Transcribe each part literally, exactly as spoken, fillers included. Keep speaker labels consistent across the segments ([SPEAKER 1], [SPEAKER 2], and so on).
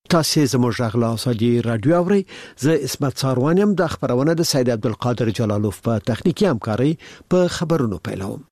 [SPEAKER 1] تاسو زموږ غلا سادي رادیو اوري زه اسمت ساروانم د خبرونه د سید عبدالقادر جلالوف په تخنیکی همکاري په خبرونو پیلوم.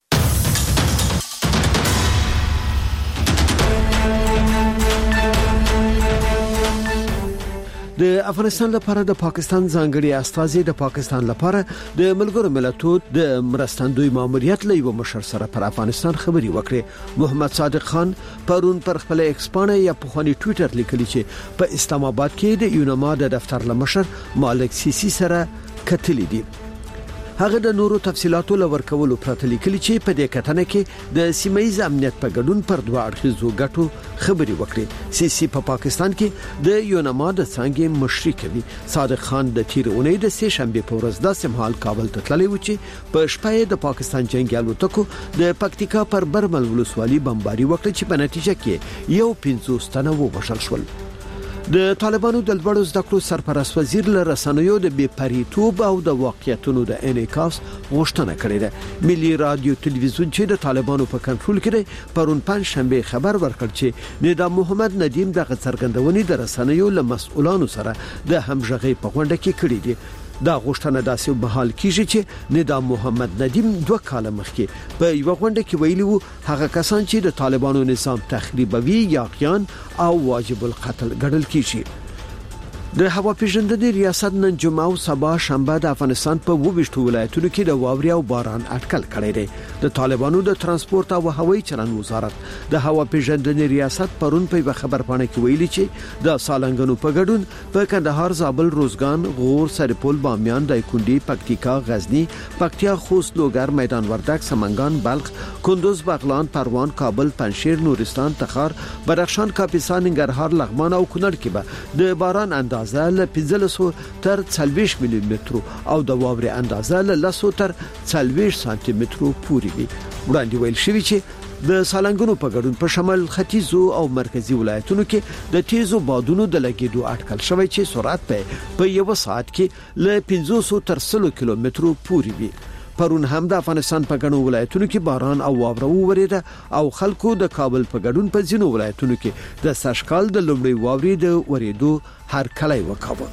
[SPEAKER 1] د افغانستان لپاره د پاکستان ځانګړي استازي د پاکستان لپاره د ملګرو ملتونو د مرستندوی ماموریت له یو مشر سره پر افغانستان خبري وکړي. محمد صادق خان پرون پر خپل ایکس پاڼه یا په خوني ټوئیټر لیکلی چې په اسلام آباد کې د یونما د دفتر لمشر مالک سیسی سره کتلی دي. هغه د نورو تفصيلاتو لور کولو پرته لیکلي چې په دې کتنه کې د سیمایي امنیت په ګډون پر دوه اړخیزو ګټو خبري وکړي. سیسی په پا پاکستان کې د یونما د څنګه مشري کوي. صادق خان د تیر اونۍ د سه شنبه په ورځ د سمحال کابل ته تللی و چې په شپه د پاکستان جنگي الوتکو د پکتیکا پر برمل ولسوالي بمباري وکړه چې په نتیجه کې یو پنځوس تنه ووژل شول. د طالبانو د لوړو زده کړو سرپرست وزیر له رسنیو د بې پریتوب او د واقعیتونو د انعکاس غوښتنه کړې ده. ملي رادیو تلویزیون چې د طالبانو په کنټرول کې دی پرون پنځ شنبه خبر ورکړ چې نظام محمد ندیم د څرګندونې د رسنیو له مسؤلانو سره د همغږي په غونډه کې کړې دي. دا غوښتنه داسې بحال کیږي چې نظام محمد ندیم دوه کال مخکې په یو غونډه کې ویلي وو هغه کسان چې د طالبانو نظام تخریبوي یا غیان او واجب القتل ګڼل کیږي. د هوا پیژندنې ریاست نن جمعه او سبا شنبه د افغانستان په وویشتو ولایتونو کې د واوري او باران اټکل کړی دی. د طالبانو د ترانسپورت او هوایي چلند وزارت د هوا پیژندنې ریاست پرون په خبر پاڼه کې ویلي چې د سالنګونو په ګډون په کندهار، زابل، روزګان، غور، سرپل، بامیان، دایکنډي، پکتیکا، غزنی، پکتیا، خوست، لوګر، میدان وردګ، سمنګان، بلخ، کندوز، بغلان، پروان، کابل، پنجشیر، نورستان، تخار، بدخشان، کاپیسا، ننګرهار، لغمان او کونړ کې به د باران اندازه له پنځلس تر څلوېښت ملي مترو او د واورې اندازه له لس تر څلوېښت سانتي مترو پورې وي. وړاندې ویل شوی چې د سالنګونو په ګډون په شمال ختیځو او مرکزی ولایتونو کې د تیزو بادونو د لګیدو اټکل شوی چې سرعت په په یو ساعت کې له پنځوس تر سل کیلومترو پورې وي. پرون هم د افغانستان په ګڼو ولایتونو کې باران او واوره وورېده او خلکو د کابل په ګډون په ځینو ولایتونو کې د سشکال د لومړي واورې د ورېدو هر کله وکاوه.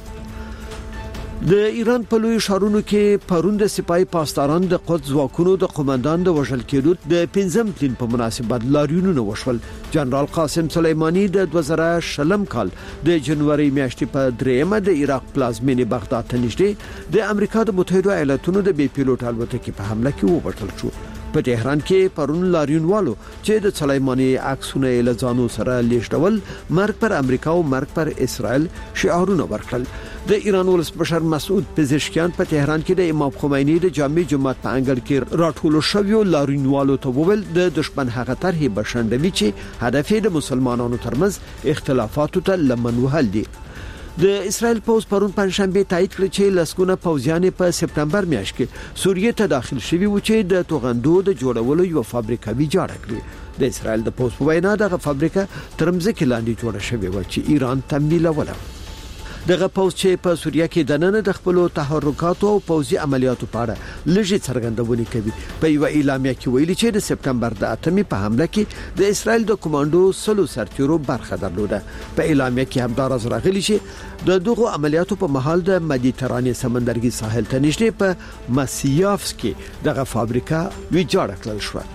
[SPEAKER 1] د ایران په لوی شهرونو کې پرون د سپای پاسداران د قدس ځواکونو د قومندان د وژل کېدو د پنځم تلین په مناسبت لاریونونه وشول. جنرال قاسم سلیمانی د دوه زره شلم کال د جنوري میاشتې په دریمه د عراق پلازمینې بغداد ته نږدې د امریکا د متحده ایالاتونو د بي پیلوټ الوتکې په حمله کې ووژل شو. په تهران کې پرون لاریونوالو چې د سلیمانی عکسونه له ځانو سره لیږدول مرګ پر امریکا او مرګ پر اسرائیل شعارونه ورکړل. د ایران ولسمشر مسعود پزشکیان په تهران کې د امام خمینی د جامع جماعت په انګړ کې راټول شویو لاریونوالو ته وویل د دشمن هغه طرحې بشندوي چې هدف یې د مسلمانانو ترمنځ اختلافاتو ته لمن وهل دي. د اسرائیل پوز پرون پنځشنبه تایید کړ چې لسګونه پوځیان په سپتمبر میاشت کې سوریه ته داخل شوي و چې د توغندو د جوړولو یو فابریکه ویجاړه کړې. د اسرائیل د پوز په وینا دغه فابریکه ترمځکه لاندې جوړه شوې و چې ایران تمویلوله. دغه پوز چې په سوریه کې د نن د خپل تحرکاتو او پوزي عملیاتو په اړه لږی څرګندونې کوي. په یو اعلامیه کې ویلي چې د سپتمبر د اتمې په حمله کې د اسرائیل د کمانډو سلو سرتیرو برخه درلوده. په اعلامیه کې هم دا راز راغلی چې د دغه عملیاتو په محل د مدیترانې سمندرګي ساحل ته نږدې په مسیافس کې دغه فابریکه ویجاړه کړل شوه.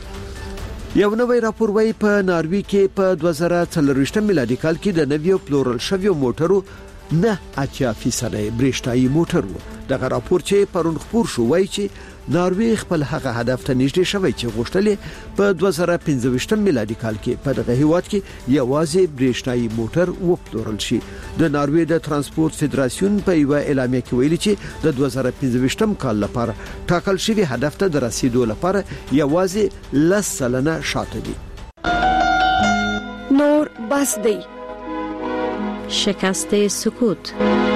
[SPEAKER 1] یو نوې راپور وايي په ناروی کې په دوه زره څلرویشت میلادي کال کې د نویو پلورل شویو موټرو نه اتیا فیصد برېښنايي موټر وو. دغه راپور چې پرون خبر شو وایي چې ناروی خپل هغه هدف ته نږدې شوی چې غوښتل په دوه زره پنځه میلادي کال کې په دغه هیواد کې یوازې برېښنايي موټر وپلورل شي. د ناروی د ترانسپورت فدراسیون په یو اعلامیه کې ویلي چې د دوه زره پنځه کال لپاره ټاکل شوی هدف ته د رسیدو لپاره یوازې لس سلنه شاته دي.
[SPEAKER 2] نور بس دی
[SPEAKER 3] شکست سکوت.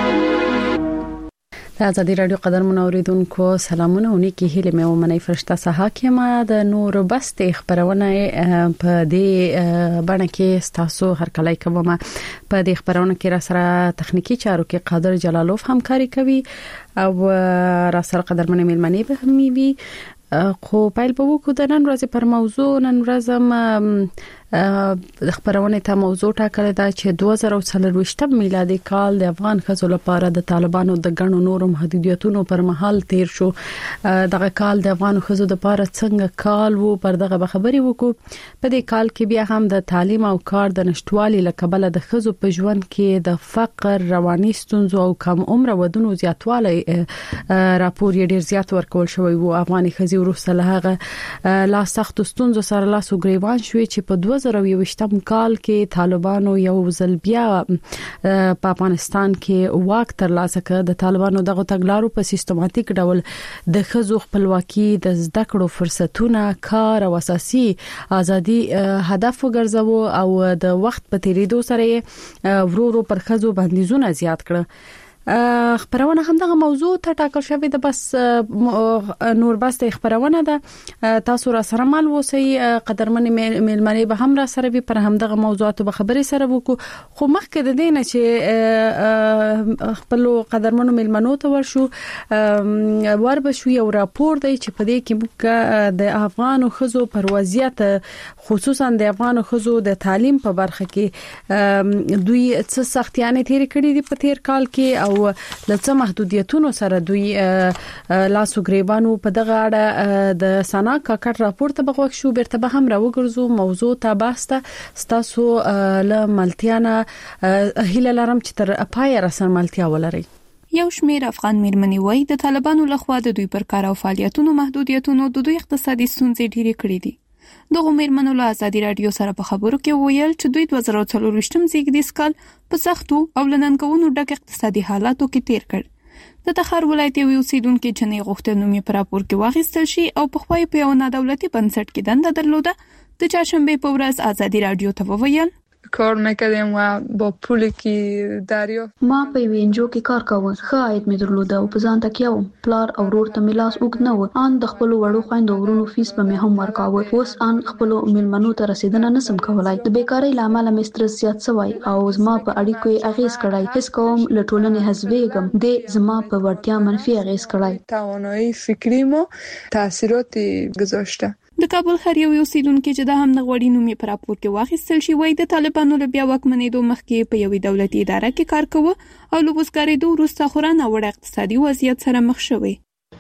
[SPEAKER 3] د ازادي رادیو قدر منوریدونکو سلامونه ونی کې هله مې ومنې فرشته صحه ما د نور بست خبرونه په دې باندې کې تاسو هر کله کوم په دې خبرونه کې را سره تخنیکی چارو کې قادر جلالوف همکاري کوي او را سره قدر منې ملمنې به همي وي. خو پایل په وکړو د نن ورځې پر موضوع نن ورځم خبرونه ته موضوع ټاکل دا چې دوه زره څلور میلادي کال د افغان ښځو لپاره د طالبانو د ګڼو نورو محدودیتونو پر مهال تیر شو. دغه کال د افغان ښځو لپاره څنګه کال وو پر دغه خبري وکړو. په دې کال کې بیا هم د تعلیم او کار د نشټوالي لکبل د ښځو په ژوند کې د فقر، رواني ستونزو او کم عمر ودونو زیاتوالی راپور یې ډیر زیات ورکول شوی وو. افغاني ښځې وروسته له هغه لا سخت ستونزو سره لاس وګریوان شوې چې په دوه زره یوویشتم کال کې طالبانو یو ځل بیا په افغانستان کې واک ترلاسه کړ. د طالبانو دغه تګلارو په سیستماتیک ډول د ښځو خپلواکي، د زده کړو فرصتونه، کار او اساسي ازادي هدف وګرځاوه او د وخت په تیریدو سره ورورو پر ښځو بندیزونه زیات کړ. خبرونه هم دغه موضوع ته ټاکل شوې ده. بس نور بس د خبرونه ده تاسو را سره مال وسی قدرمن میلمنې به هم را سره به پر هم دغه موضوعات به خبرې سره وکړو. خو مخکې د دې نه چې خپل قدرمنو میلمنو ته ورشو ور به شو یو راپور دی چې په دې کې موږ د افغانو ښځو پر وضعیت خصوصا د افغانو ښځو د تعلیم په برخه کې دوی څه سختیانې تیر کړې دي په تیر کال کې او لڅ محدودیتونو سره دوی لاسو گریبانو په دغه اړه د سنا کاکټ راپور ته بغوښ شو. بیرته به هم راوګرځو موضوع ته باسته ستاسو له ملتیانا هیله لرم چې تر پای را سره ملتیا ولري.
[SPEAKER 2] یو شمیر افغان میرمنې وایي د طالبانو لخوا د دوی پر کار او فعالیتونو محدودیتونو د دوی اقتصادي ستونزې ډېرې کړې دي. دغه میرمنو له ازادي رادیو سره په خبرو کې ویل چې دوی دوه زره څلور زیږدیز کال په سختو او لننګونو ډک اقتصادي حالاتو کې تیر کړ. د تخار ولایت یو اوسیدونکو جنې غوښتل نومي پر راپور کې واخیستل شي او په خوای په یو نادولتي بنسټ کې دنده درلوده. د چهارشنبه په ورځ ازادي رادیو ته وویل
[SPEAKER 4] کار میکردیم و با پولی که دریافت
[SPEAKER 5] ما په وینجو کې کار کاوه. ښه عاید مې درلوده او په ځان تکیه وم. پلار او ورور ته مې لاس اوږد نه و. ان د خپل وړو خویندو ورونو فیس به مې هم ورکاوه. اوس ان خپل میلمنو ته رسیدنه نسم کولای. د بیکاری لامل مې سترس زیات شوی او زما په اړیکو یې اغیز کړی. هیڅ کوم له ټولنې حذفېږم. د زما په ورتیا منفي اغیز کړی.
[SPEAKER 4] توانایی فکری مو تاثیرات گذاشته.
[SPEAKER 2] د کابل ښار یو اوسیدونکو چې د هم نغوړی نومي پر راپور کې واخیستل شي وای د طالبانو له بیا واکمنېدو مخکې په یوې دولتي اداره کې کار کوي او له وسګارېدو وروسته خورانه وړ اقتصادي وضعیت سره مخ شوی.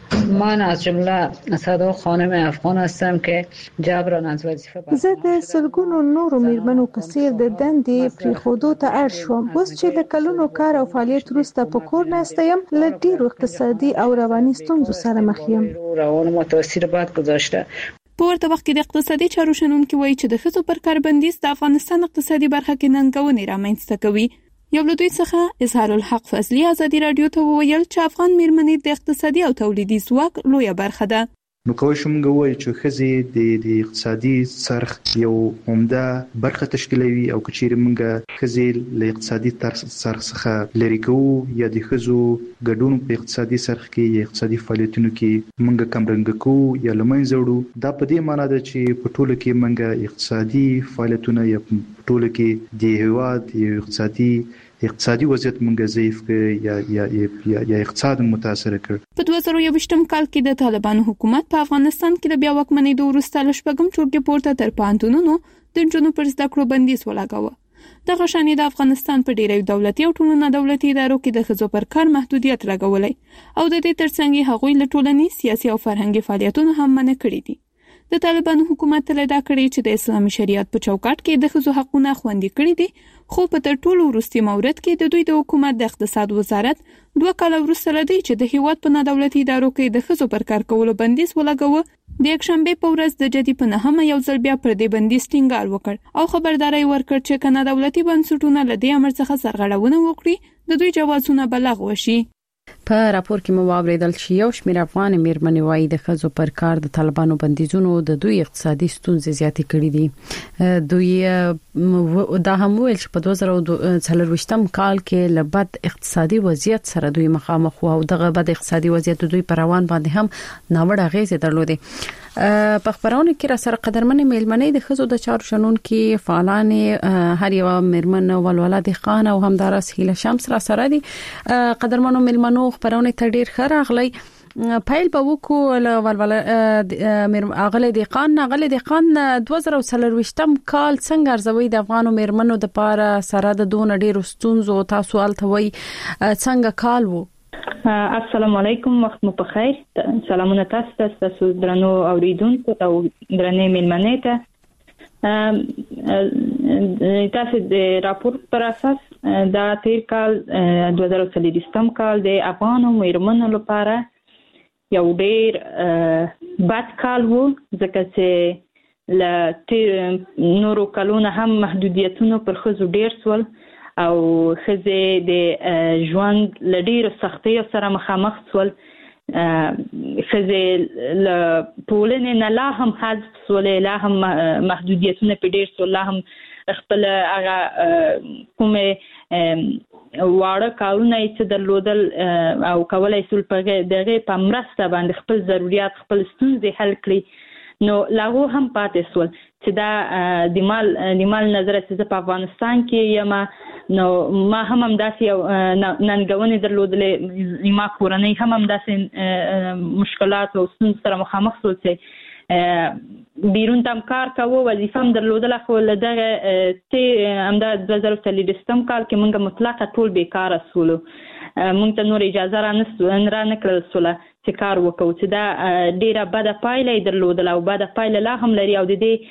[SPEAKER 6] من از جمله صدا خانم افغان هستم که جبران از وظیفه
[SPEAKER 7] زه د سلګونو نورو میرمنو په څیر د دندې پریښودو ته اړ شوم. اوس چې د کلونو کار او فعالیت وروسته په کور ناسته یم له ډیرو اقتصادي او رواني ستونزو سره مخ یم.
[SPEAKER 6] روان متاثر بد گذاشته.
[SPEAKER 2] په ورته وخت کې د اقتصادي چارو شنونکو وایي چې د ښځو پر کار بندیز د افغانستان اقتصادي برخه کې ننګونې رامنځته کوي. یو له دوی څخه اظهار الحق فضلی ازادي رادیو ته وویل چې افغان میرمنې د اقتصادي او تولیدي ځواک لویه برخه ده.
[SPEAKER 8] نو کوم شوم غوي چې ښځې د د اقتصادي څرخ یو عمده برخه تشکیلوي او کچېر منګه ښځې له اقتصادي څرخ څخه لری کوو یا د ښځو ګډون په اقتصادي څرخ کې یا اقتصادي فعالیتونو کې منګه کم رنګ کوو یا لمنځه وړو. دا په دې معنی ده چې په ټوله کې منګه اقتصادي فعالیتونه یا په ټوله کې د هیواد یو اقتصادي اقتصادي وضعیت مونږ ضعیف کړ یا یا یا یا اقتصاد متاثر کړ.
[SPEAKER 2] په دوه زره یوویشتم کال کې د طالبانو حکومت په افغانستان کې د بیا واکمنېدو وروسته له شپږم ټولګي پورته تر پوهنتونونو د نجونو پر زده کړو بندیز ولګاوه. دغه شانې د افغانستان په ډیری دولتي او ټولو نه دولتي ادارو کې د ښځو پر کار محدودیت لګولای او د دې ترڅنګ هغوی له ټولنیز، سیاسي او فرهنګي فعالیتونو هم منع کړي دي. د طالبانو حکومت تل دا کړی چې د اسلامي شریعت په چوکاټ کې د ښځو حقونه خوندي کړي دي. خو په تر ټولو وروستي مورد کې د دوی د حکومت د اقتصاد وزارت دوه کاله وروسته لدی چې د هیواد په نادولتي ادارو کې د ښځو پر کار کولو بندیز ولګاوه. د یکشنبه په ورځ د جدي په نهمه یو ځل بیا پر دې بندیز ټینګار وکړ او خبرداري ورکړ چې کنا دولتي بنسټونه لدی امر څخه سرغړونه وکړي د دوی جوازونه بلغ وشي.
[SPEAKER 3] په راپور کې مو واوریدل چې یو شمېر افغان میرمنې وايي د ښځو پر کار د طالبانو بندیزونو د دوی اقتصادي ستونزې زیاتې کړې دي. دوی دا هم ویل چې په دوه زره څلورویشتم کال کې له بد اقتصادي وضعیت سره دوی مخامخ وو او دغه بد اقتصادي وضعیت دوی پر روان باندې هم ناوړه اغیزې درلودې. په خبرونه کې را سره قدرمن میلمنې د ښځو د چارو شنونکو فعالانې هر یو میرمن ولولد خان او همدارس هیله شمس را سره دي. قدرمنو میلمنو خبرونه ته ډیر ښه راغلی. پایل په وکو له ولول اغله دی قان اغله دی قان دوه زره وسلرويشتم کال څنګه ارزوي د افغانو میرمنو د پاره سره د دون ډیر ستونزو تاسو التوي څنګه کال وو؟
[SPEAKER 9] السلام علیکم، وخت مو په خیر. سلامونه تاسو ته، تاسو درنو اوریدونکو او درنې مېلمنې ته. تاسو د راپور پر اساس دا تیر کال دوه زره څلوېښتم کال د افغانو میرمنو لپاره یو ډیر بد کال وو، ځکه چې ل نورو کلونو هم محدودیتونه پر ښځو ډیر سول او ښځې د ژوند له ډیرو سختیو سره مخامخ سول. ښځې له ټولنې نه لا هم حذف سولې، لا هم محدودیتونه پې ډیر سول، لا هم خپل هغه کومې واړه کارونه یې چې درلودل او کولی سول په دغې په مرسته باندې خپل ضروریات، خپل ستونزې حل کړي، نو لاغو هم پاتې سول. چې دا د مال د مال نظره چې په افغانستان کې یم، نو ما هم همداسې یو ننګونې درلودلې، ما کورنۍ هم همداسې مشکلات او ستونزو سره مخامخ سول چې بیرون ته هم کار کوو، وظیفه هم درلودله، خو له دغه چې همدا دوه زره څلوېښتم کال کې موږ مطلقه ټول بیکاره سولو، موږ ته نور اجازه را نه کړل سوله چې کار وکړو، چې دا ډیره بده پایله یې درلودله او بده پایله لا هم لري. او د دې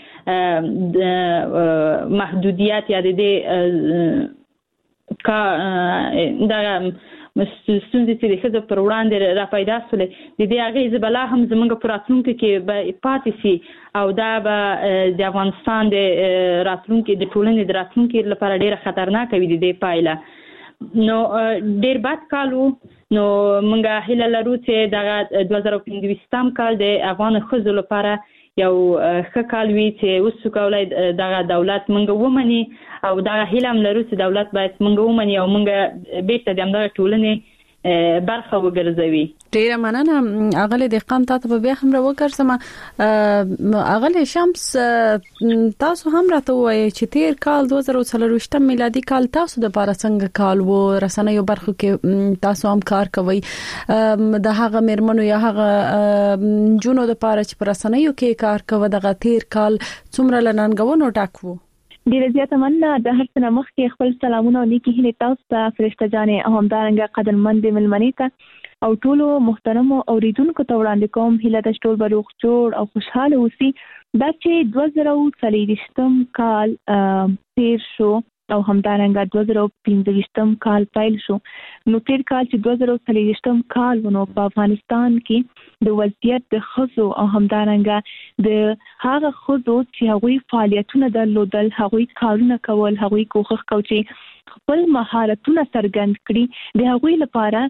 [SPEAKER 9] محدودیت یا د دې کا دغه ستونزې چې د ښځو پر وړاندې را پیدا سولې، د دې اغېزې به لا هم زموږ په راتلونکي کې به پاتې سي او دا به د افغانستان د راتلونکي د ټولنې د راتلونکي لپاره ډیره خطرناکه وي د دې پایله. نو ډیر بد کال وو. نو موږ هیله لرو چې دغه دوه زره پنځويشتم کال د افغان ښځو لپاره یو ښه کال وي، چې اوس کولی دغه دولت موږ ومني او دغه هیله هم لرو چې دولت باید موږ ومني او موږ بیرته د همدغه ټولنې برخه وګرځوي.
[SPEAKER 3] ډیره مننه اغله دهقان، تاسو به بیا هم راوګرځم. اغله شمس، تاسو هم راته وایي چې تیر کال دوه زره څلوېښتم میلادي کال تاسو د لپاره څنګه کال وو؟ رسنیو برخو کې تاسو هم کار کوي، د هغه میرمنو یا هغه جنونو د لپاره چې پر رسنیو کې کار کوي دغه تیر کال څومره لننګونو ډک وو؟
[SPEAKER 10] ډیره زیاته مننه. د هر څه نه مخکې خپل سلامونه او نیکې هیلې تاسو ته، فرشته جانې، او همدارنګه قدرمندې مېلمنې ته او ټولو محترمو اوریدونکو ته وړاندې کوم هیله ده چې ټول به روغ جوړ او خوشحاله اوسي. دا چې دوه زره څلوېښتم کال تیر شو او همدارنګه دوه زره پنځه کال پیل شو، نو تیر کال چې دوه زره څلوېښتم کال ونو په افغانستان کې د وضعیت د ښځو او همدارنګه د هغه ښځو چې هغوی فعالیتونه درلودل، هغوی کارونه کول، هغوی کوښښ کو چې خپل مهارتونه څرګند کړي، د هغوی لپاره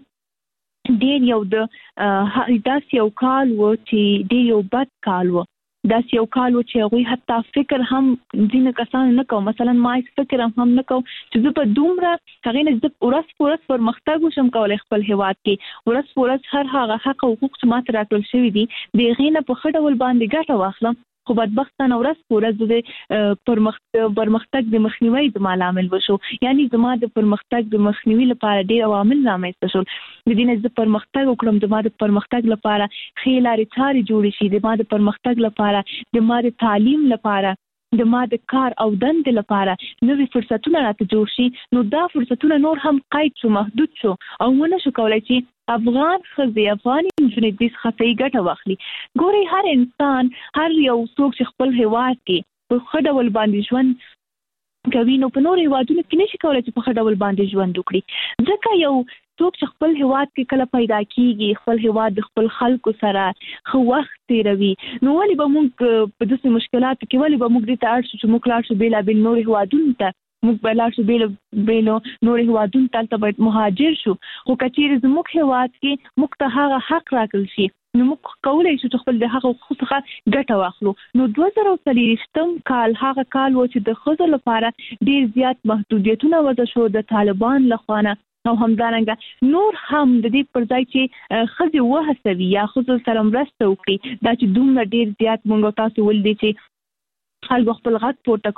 [SPEAKER 10] ډیر یو د داسې یو کال و چې ډیر یو بد کال و. داسې یو کال و چې هغوی حتی فکر هم ځینې کسانو نه کوو، مثلا ما فکر هم هم نه کوو چې زه په دومره هغې نه زه ورځ په ورځ پرمختګ وشم کولی خپل هېواد کې، ورځ په ورځ هر هغه حق او حقوق چې ما ته راټول شوي دي د هغې نه په ښه ډول باندې ګټه واخلم. خو بدبختانه ورځ په ورځ د پرمختګ د مخنیوي زما لامل وشو، یعنی زما د پرمختګ د مخنیوي لپاره ډېر عوامل رامنځته شول. د دې نه زه پرمختګ وکړم، د ما د پرمختګ لپاره ښې لارې چارې جوړې شي، د ما د پرمختګ لپاره، د ما د تعلیم لپاره، د ما د کار او دندې لپاره نوې فرصتونه راته جوړ شي، نو دا فرصتونه نور هم قید شو، محدود شو او ونه شو کولی چې افغان ښځې، افغاني نجونې دې څخه صحیح ګټه واخلي. ګورئ، هر انسان، هر یو څوک چې خپل هېواد کې په ښه ډول باندې ژوند کوي، نو په نورو هېوادونو کې نشي کولی چې په ښه ډول باندې ژوند وکړي. ځکه یو څوک چې خپل هېواد کې کله پیدا کېږي، خپل هېواد د خپل خلکو سره ښه وخت تېروي، نو ولې به موږ په داسې مشکلاتو کې ولې به موږ دې ته اړ شو چې موږ لاړ شو بېلابېل نورو هېوادونو ته، موږ به لاړ شو بېلو بېلو نورو هېوادونو ته، هلته باید مهاجر شو. خو که چېرې زموږ هېواد کې موږ ته هغه حق راکړل شي، نو موږ کولی شو چې خپل د هغه حقوقو څخه ګټه واخلو. نو دوه زره څلوېښتم کال هغه کال و چې د ښځو لپاره ډېر زیات محدودیتونه وضع شو د طالبان لخوا نه، او همدارنګه نور هم د دې پر ځای چې ښځې وهڅوي یا ښځو سره مرسته وکړي، دا چې دومره ډېر زیات موږ تاسو ولیدې چې خلکو خپل غږ پورته کړو. خو هېڅ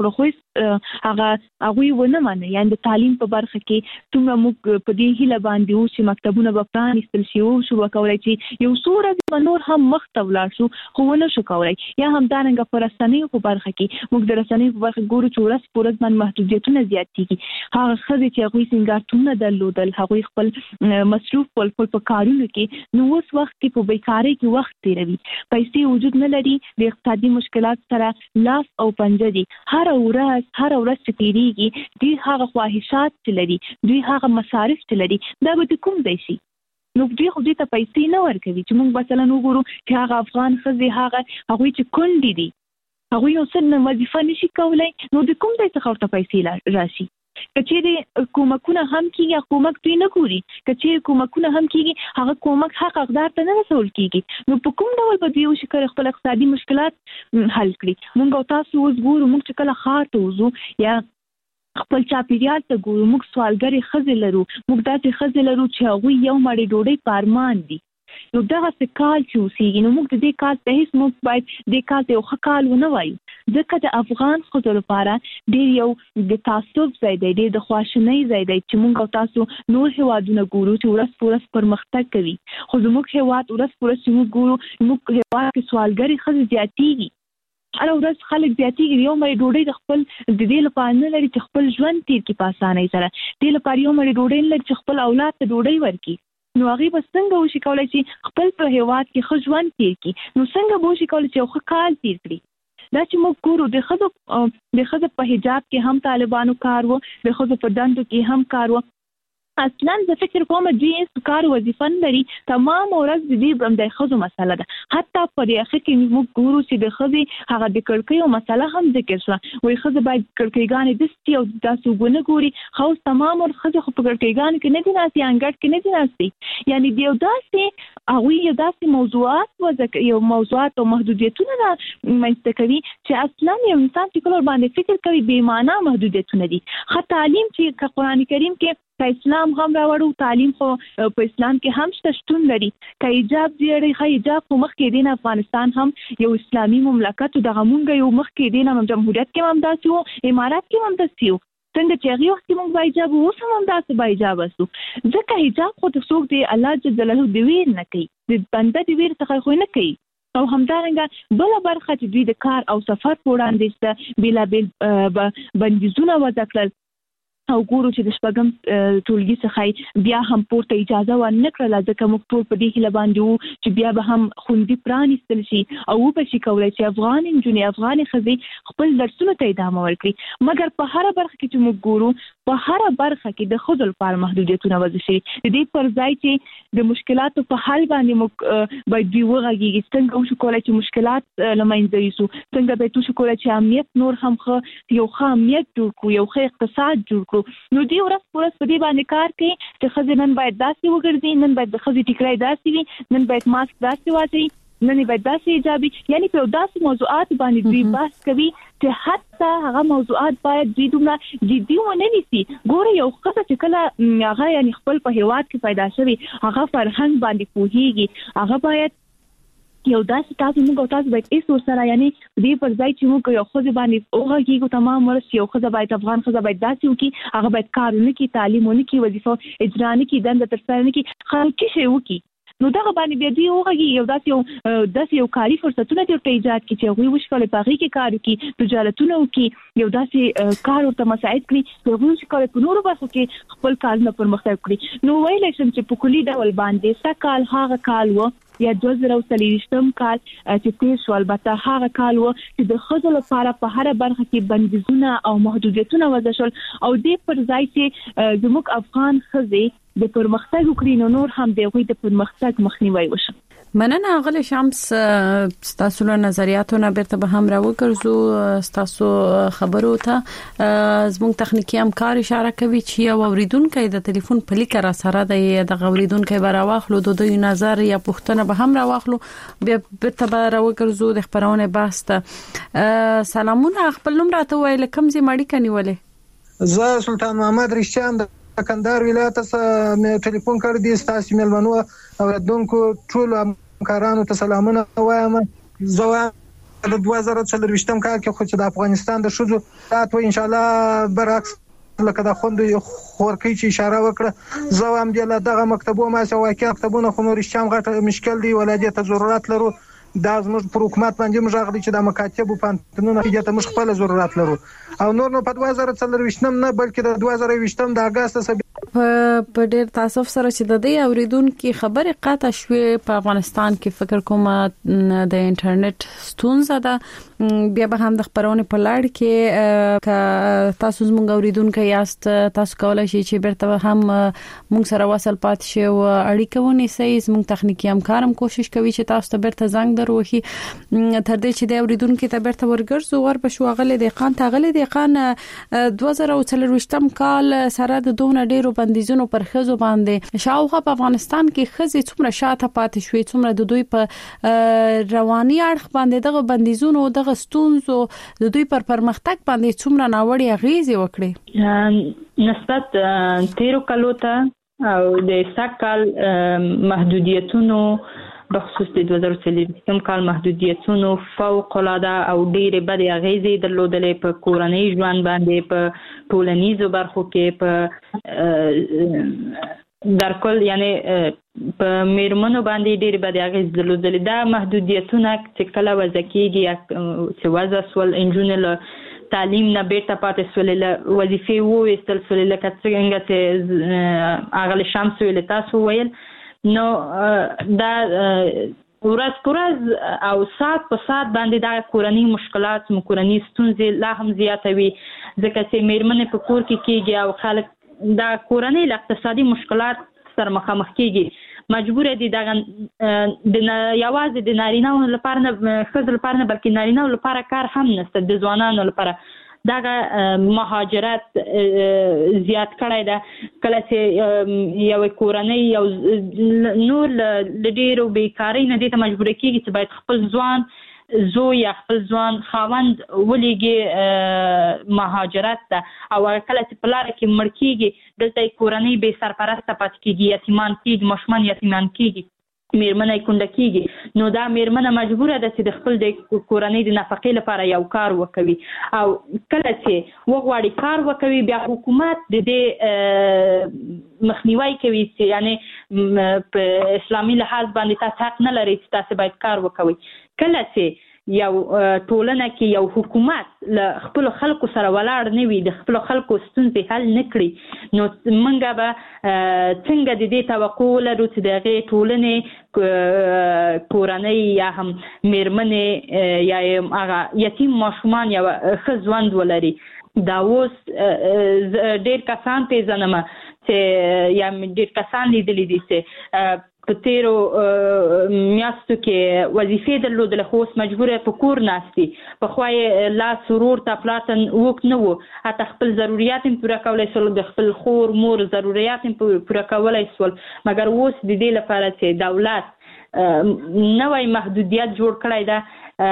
[SPEAKER 10] هغه هغه ونه مانه یعنی د تعلیم په برخه کې څنګه موږ په دې هیله باندې و چې مکتبونه به پرانیستل شي او شو وکولای چې یو څو ورځې نور هم مخ ته ولاړ شو خو ونه شو کولای یا هم دارنګه پر رسنیو په برخه کې موږ د رسنیو په برخه ګورو چې ورځ پر ورځ باندې محدودیتونه زیاتېږي هغه ښځې چې هغوی سینګارتونونه درلودل هغوی خپل مصروف خپل په کارونو کې نو اوس وخت کې په بیکارۍ کې وخت تیروي پیسې وجود نه لري د اقتصادي مشکلات سره لاس او پنجه دي هر ورځ هر ورځ چې تیریږي دوی هغه خواهشات چې لري دوی هغه مصارف چې لري دا به کوم ځای شي نو دوی خو دې ته پیسې نه ورکوي چې موږ مثلا وګورو چې هغه افغان ښځې هغه هغوی چې کونډې دي هغوی یو څه وظیفه نشي کولی نو د کوم ځای څخه ورته پیسې راشي که چیرې کومکونه هم کېږي حکومت دوی نه ګوري که چیرې کومکونه هم کېږي هغه کومک حق حقدار ته نه رسول کېږي نو په کوم ډول به دوی وشي که خپل اقتصادي مشکلات حل کړي موږ او تاسو اوس ګورو موږ چې کله ښار ته وځو یا خپل چاپیریال ته ګورو موږ سوالګرې ښځې لرو موږ داسې ښځې لرو چې هغوی یو مړۍ ډوډۍ په ارمان دي نو دغسې کال چې اوسېږي نو موږ د دې کال ته هېڅ موږ باید دې کال ته یو ښه کال ونه وایو ځکه د افغان ښځو لپاره ډېر یو د تعصب ځای دی ډېر د خواشینۍ ځای دی چې موږ او تاسو نور هېوادونه ګورو چې ورځ په ورځ پرمختګ کوي خو زموږ هېواد ورځ په ورځ چې موږ ګورو موږ هېواد کې سوالګرې ښځې زیاتېږي هره ورځ خلک زیاتېږي یو مړۍ ډوډۍ د خپل د دې لپاره نه لري چې خپل ژوند تېر کړي په اسانۍ سره دې لپاره یو مړۍ ډوډۍ نه لري چې خپل اولاد ته ډوډۍ ورکړي نو هغوی به څنګه وشي کولی چې خپل په هېواد کې ښه ژوند تېر کړي نو څنګه به وشي کولی چې یو ښه کال تېر کړي دا چې موږ ګورو د ښځو د ښځو په حجاب کې هم طالبانو کار و د ښځو په دندو کې هم کار و اصلا زه فکر کوم دوی هېڅ کار وظیفه نه لري تمام ورځ د دې همدای ښځو مسله ده حتی په دې اخر کې موږ ګورو چې د ښځې هغه د کړکیو مسله هم ذکر شوه وایي ښځه باید کړکیګانې دستي او داسې اوبه نه ګوري خو اوس تمام ورځ ښځې خو په کړکیګانو کې نه دي ناستې انګړ کې نه دي ناستې یعنې د یو داسې هغوی یو داسې موضوعات وضع یو موضوعات او محدودیتونه را منځته کوي چې اصلا یو انسان چې کله ورباندې فکر کوي بې معنا محدودیتونه دي ښه تعلیم چې که قرآن کریم کې که اسلام هم راوړو تعلیم خو په اسلام کې هم شته شتون لري که حجاب دی ښه حجاب خو مخکې دی نه افغانستان هم یو اسلامي مملکت و دغه مونږ یو مخکې دی نه جمهوریت کې هم همداسې وو امارات کې هم همداسې وو څنګه چې هغې وخت کې مونږ با حجاب وو اوس هم همداسې با حجابه سو ځکه حجاب خو د څوک دی الله جل جلاله د ویر نه کوي د بنده د ویر څخه خو نه کوي او همدارنګه بله برخه چې دوی د کار او سفر په وړاندې شته بېلابېل بندیزونه وضع کړل او ګورو چې د شپږم ټولګي څخه بیا هم پورته اجازه ورنه کړله ځکه موږ ټول په دې هیله باندې وو چې بیا به هم ښوونځي پرانیستل شي او وبه شي کولی چې افغان نجونې افغانې ښځې خپل درسونو ته ادامه ورکړي مګر په هره برخه کې چې موږ ګورو په هره برخه کې د ښځو لپاره محدودیتونه وضع شوي د دې پر ځای چې د مشکلاتو په حل باندې موږ باید دوی وغږېږي څنګه وشو کولی چې مشکلات له منځه یوسو څنګه باید وشو کولی چې امنیت نور هم ښه یو ښه امنیت جوړ کړو یو ښه اقتصاد جوړ کړو نو دوی ورځ په ورځ په دې باندې کار کوي چې ښځې نن باید داسې وګرځي نن باید د ښځې ټیکری داسې وي نن باید ماسک داسې واچوي نن باید داسې حجاب وي یعنې په یو داسې موضوعات باندې دوی بحث کوي چې حتی هغه موضوعات باید دوی دومره جدي ونه نیسي ګوره یو ښځه چې کله هغه یعنې خپل په هېواد کې پیدا شوي هغه فرهنګ باندې پوهېږي هغه باید یو داسې تاسو موږ او تاسو باید هېڅ ورسره یعنې په دې پر ځای چې موږ یو ښځې باندې وغږېږو تمام ورځ یو ښځه باید افغان ښځه باید داسې وکړي هغه باید کار ونه کړي تعلیم ونه کړي وظیفه اجرا نه کړي دنده ترسره نه کړي خلک شی وکړي نو دغه باندې بیا دوی وغږېږي یو داسې یو داسې یو کاري فرصتونه دې ورته ایجاد کړي چې هغوی وشي کولی په هغې کې کار وکړي تجارتونه وکړي یو داسې کار ورته مساعد کړي چې هغوی وشي کولی په نورو برخو کې خپل کارونه پرمختګ کړي نو ویلی شم چې په کلي ډول باندې سږ کال هغه کال و یا دوه زره او څلېرویشتم کال چې تېر شو البته هغه کال و چې د ښځو لپاره په هره برخه کې بندیزونه او محدودیتونه وضع شول او دې پر ځای چې زموږ افغان ښځې د پرمختګ وکړي نو نور هم د هغوی د پرمختګ مخنیوی وشي
[SPEAKER 3] مننه غل شمس ستاسو له نظریاتو نه بیرته به هم راوګرځو ستاسو خبرو ته زموږ تخنیکی همکار اشاره کوي چې یو اوریدونکو د ټلیفون په لیک را سره د اوریدونکو به راوخلو د دوی نظر یا پوښتنه به هم راوخلو بیا بیرته به راوګرځو د خبرونه بحث ته سلامونه خپل نوم راته وایي کوم ځای مړی کنيولې
[SPEAKER 11] زه سلطان محمد رشتیان د کندهار ولایت څخه مې ټلیفون کړی دی ستاسو ملمنو اوریدونکو ټول همکارانو ته سلامونه وایم زه د دوه زره څلرویشتم کال کې خو چې د افغانستان د شوزو تاسو ان شاء الله برعکس لکه د خوندې خورکې چې اشاره وکړه زه هم د دغه مکتبو ما سه واقعي مکتبونه خو نور شام غټ مشکل دی ولادت ته ضرورت لرو دا زموږ پر حکومت باندې موږ غواړو چې د مکاتب په پانتونونو کې ته موږ خپل ضرورت لرو او نور نو په دوه زره څلرویشتم نه بلکې د دوه زره یوویشتم د اگست
[SPEAKER 3] په ډېر تاسف سره چې د دې اوریدونکو خبره قاطع شوې په افغانستان کې فکر کوم د انټرنیټ ستونزه ده بیا به هم د خبرونه په لړ کې تاسو زموږ اوریدونکو یاست تاسو کولای شئ چې بیرته هم موږ سره وصل پات شئ او اړیکه ونیسئ زموږ تخنیکی همکارم کوشش کوي چې تاسو ته بیرته زنګ دروهي تر دې چې د اوریدونکو ته بیرته ورګرځو ور به شو غلې د قان تغلې د قان دوه زره څلرویشتم کال سره د دوه ډیرو بندیزونو پر خزو باندې شاوخوا په افغانستان کې خزې څومره شاته پاتې شوې څومره د دوی په رواني اړخ باندې دغه بندیزونو دغه ستونزو د دوی پر پرمختګ باندې څومره ناوړي اغیزې وکړي
[SPEAKER 9] نسبت تیرو کالو ته او د سکل محدودیتونو بخصوص د دوه زره څلرویشتم کال محدودیتونو فوق العاده او ډېرې بدې اغیزې درلودلې په کورنۍ ژوند باندې په ټولنیزو برخو کې په در کل یعنی په میرمنو باندې ډېرې بدې اغیزې درلودلې دا محدودیتونه چې کله وضع کېږي چې وضع سول انجونې له تعلیم نه بیرته پاتې سولې له وظیفې وویستل سولې لکه څنګه چې اغل شمس ویل تاسو ویل نو دا ورځ پرځ او سات په سات باندې دا کورنۍ مشکلات کورنۍ ستونزې لا هم زیاتوي ځکه چې میرمنې په کور کې کېږي او خلک دا کورنۍ له اقتصادي مشکلات سره مخامخ کېږي مجبور دي دغه د یوازې د نارینه‌و لپاره نه ښځو لپاره نه بلکې نارینه‌و لپاره کار هم نشته د ځوانانو لپاره دغه مهاجرت زیات کړی ده کله چې یو کورنۍ یو نور له ډېرو بیکارۍ نه دې ته مجبور کېږي چې باید خپل ځوان زوی یا خپل ځوان خاوند ولېږي مهاجرت ته او کله چې په لاره کې مړ کېږي دلته کورنۍ بې سرپرسته پاتې کېږي یتیمان کېږي ماشومان یتیمان کېږي میرمنه کونډه کېږي نو دا میرمنه مجبوره ده چې د خپل د کورنۍ د نفقې لپاره یو کار وکوي او کله چې وغواړي کار وکوي بیا حکومت د دې مخنیوي کوي چې یعنی په اسلامي لحاظ باندې تاسو حق نه لرئ چې تاسو باید کار وکوي کله چې یو ټولنه کې یو حکومت له خپل خلکو سره ولاړ نه وي د خپل خلکو ستونزې حل نه کړي نو موږ به څنګه د دې توقع لرو چې دغه ټولنې کورنۍ یا هم میرمنې یا هغه یتیم ماشومان یا ښه ژوند ولري دا اوس ډېر کسان پیژنم چې یا ډېر کسان لیدلي دي چې په تیرو میاشتو کې وظیفې درلودل خو اوس مجبوره په کور ناستي په خوای لاس ورور ته پلاتن وک نه وو حتی خپل ضرورت هم پوره کولای سول د خپل خور مور ضرورت هم پوره کولای سول مګر اوس د دې لپاره چې دولت نوې محدودیت جوړ کړی دا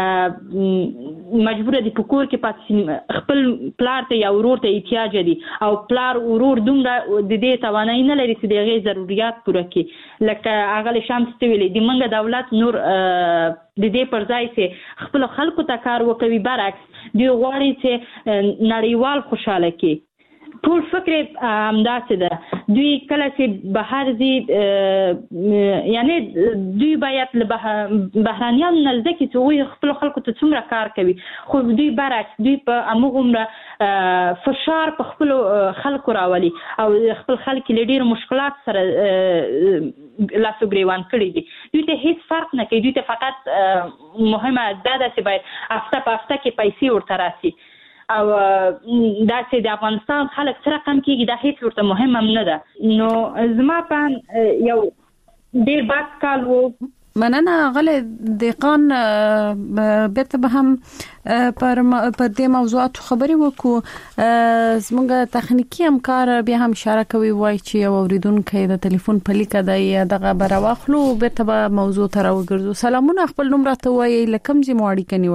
[SPEAKER 9] مجبور دي په کور کې پاتې خپل پلار ته یا ورور ته احتیاج دي او پلار ورور دومره د دې توانایي نه لري چې دغه ضرورت پوره کړي لکه اغل شمس ته ویلي د منګه دولت نور د دې پر ځای چې خپل خلکو ته کار وکوي برعکس دی غواړي چې نړیوال خوشاله کړي ټول فکر همداسې ده دوی کله چې بهر ځي یعنی دوی باید له بهرانیانو نه زده کړي چې هغوی خپلو خلکو ته څومره کار کوي خو دوی برعکس دوی په هماغومره فشار په خپلو خلکو راولي او خپل خلک له ډېرو مشکلات سره لاس و ګریوان کړي دي دوی ته هیڅ فرق نه کوي دوی ته فقط مهمه دا ده چې باید هفته په هفته کې پیسې ورته راسي او دا چې د افغانستان خلک سره کم کېږي دا هیڅ ورته مهم هم نه ده نو زما په یو ډېر بد کال و
[SPEAKER 3] مننه غلې دقان بیرته به هم پر پر دې موضوعات خبرې وکړو زموږ تخنیکی همکار بیا هم اشاره کوي وای چې یو اوریدونکو د ټلیفون په لیکه دی دغه براواخلو بیرته به موضوع ته راوګرځو سلامونه خپل نوم راته وایي لکم زی موړی کني ولې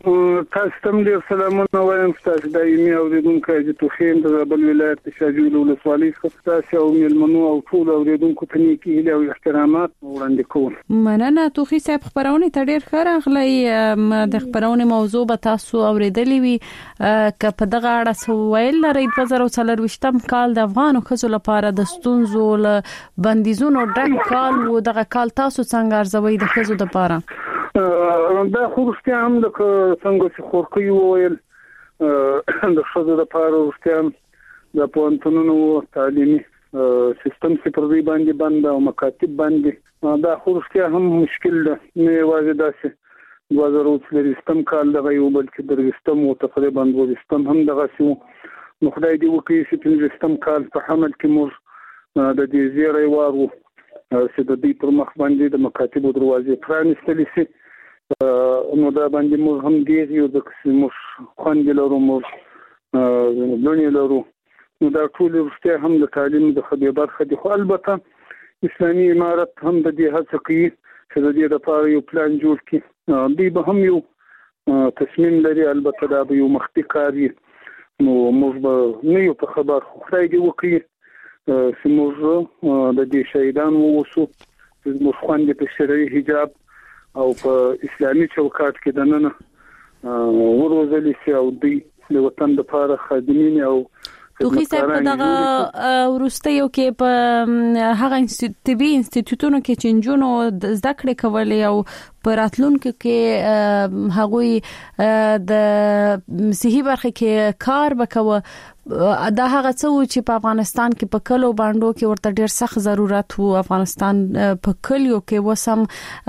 [SPEAKER 12] تاسو ته ډیر سلامونه وایم تاسو دایمي اوریدونکو د توخین د بل ولایت شاجوی ولسوالۍ څخه تاسو او ملمنو او ټول اوریدونکو ته نیکی هیله او احترامات وړاندې کوم.
[SPEAKER 3] مننه توخی صاحب، خبرونه ته ډیر ښه راغلی. د خبرونه موضوع به تاسو اوریدلې وي ک په دغه اړه سوال لري. په دوه زره څلورويشتم کال د افغانو خزو لپاره د ستونزو له بندیزونو ډک کال وو. دغه کال تاسو څنګه ارزوي د خزو لپاره؟
[SPEAKER 12] دا خو رښتیا هم د څنګه چې خورکي وویل د خزو لپاره رښتیا د پوهنتونونو تعلیمي سیستم چې پر دې باندې باندې او مکاتب باندې دا خو رښتیا هم مشکل ده. نه یوازې داسې دوه زره څلورويشتم کال دغه یو بلکې درويشتم او تقریبا دویشتم هم دغه شو. نو خدای دې وکړي چې پنځوستم کال په حمل کې موږ د دې زیری وارو چې د دې پر مخ باندې د مکاتب دروازې پرانستل شي. نو دا باندې موږ هم دې یو د موږ خوندې لرو، موږ لونی لرو. نو دا ټول ورته هم د تعلیم د خدای برخه دي. خو البته اسلامي امارت هم د دې هڅه کوي چې د دې لپاره یو پلان جوړ کړي. دوی به هم یو تصمیم لري، البته دا به یو مخکې کار وي. نو موږ به نه یو په خبر خدای دې وکړي چې موږ د دې شهیدان ووسو، چې موږ خوندې په شرعي حجاب او په اسلامي چوکاټ کې د نن وروزلی سي او دوی د وطن لپاره خادمین او
[SPEAKER 3] توخی صاحب په دغه ورستیو کې په هغه طبي انسټیټیوټونو کې چې نجونو زده کړې کولې او په راتلونکو کې هغوی د صحي برخه کې کار وکوي. دا هغه څه چې په افغانستان کې په کلو باندې کې ورته ډېر سخت ضرورت وو. افغانستان په کلیو کې وسم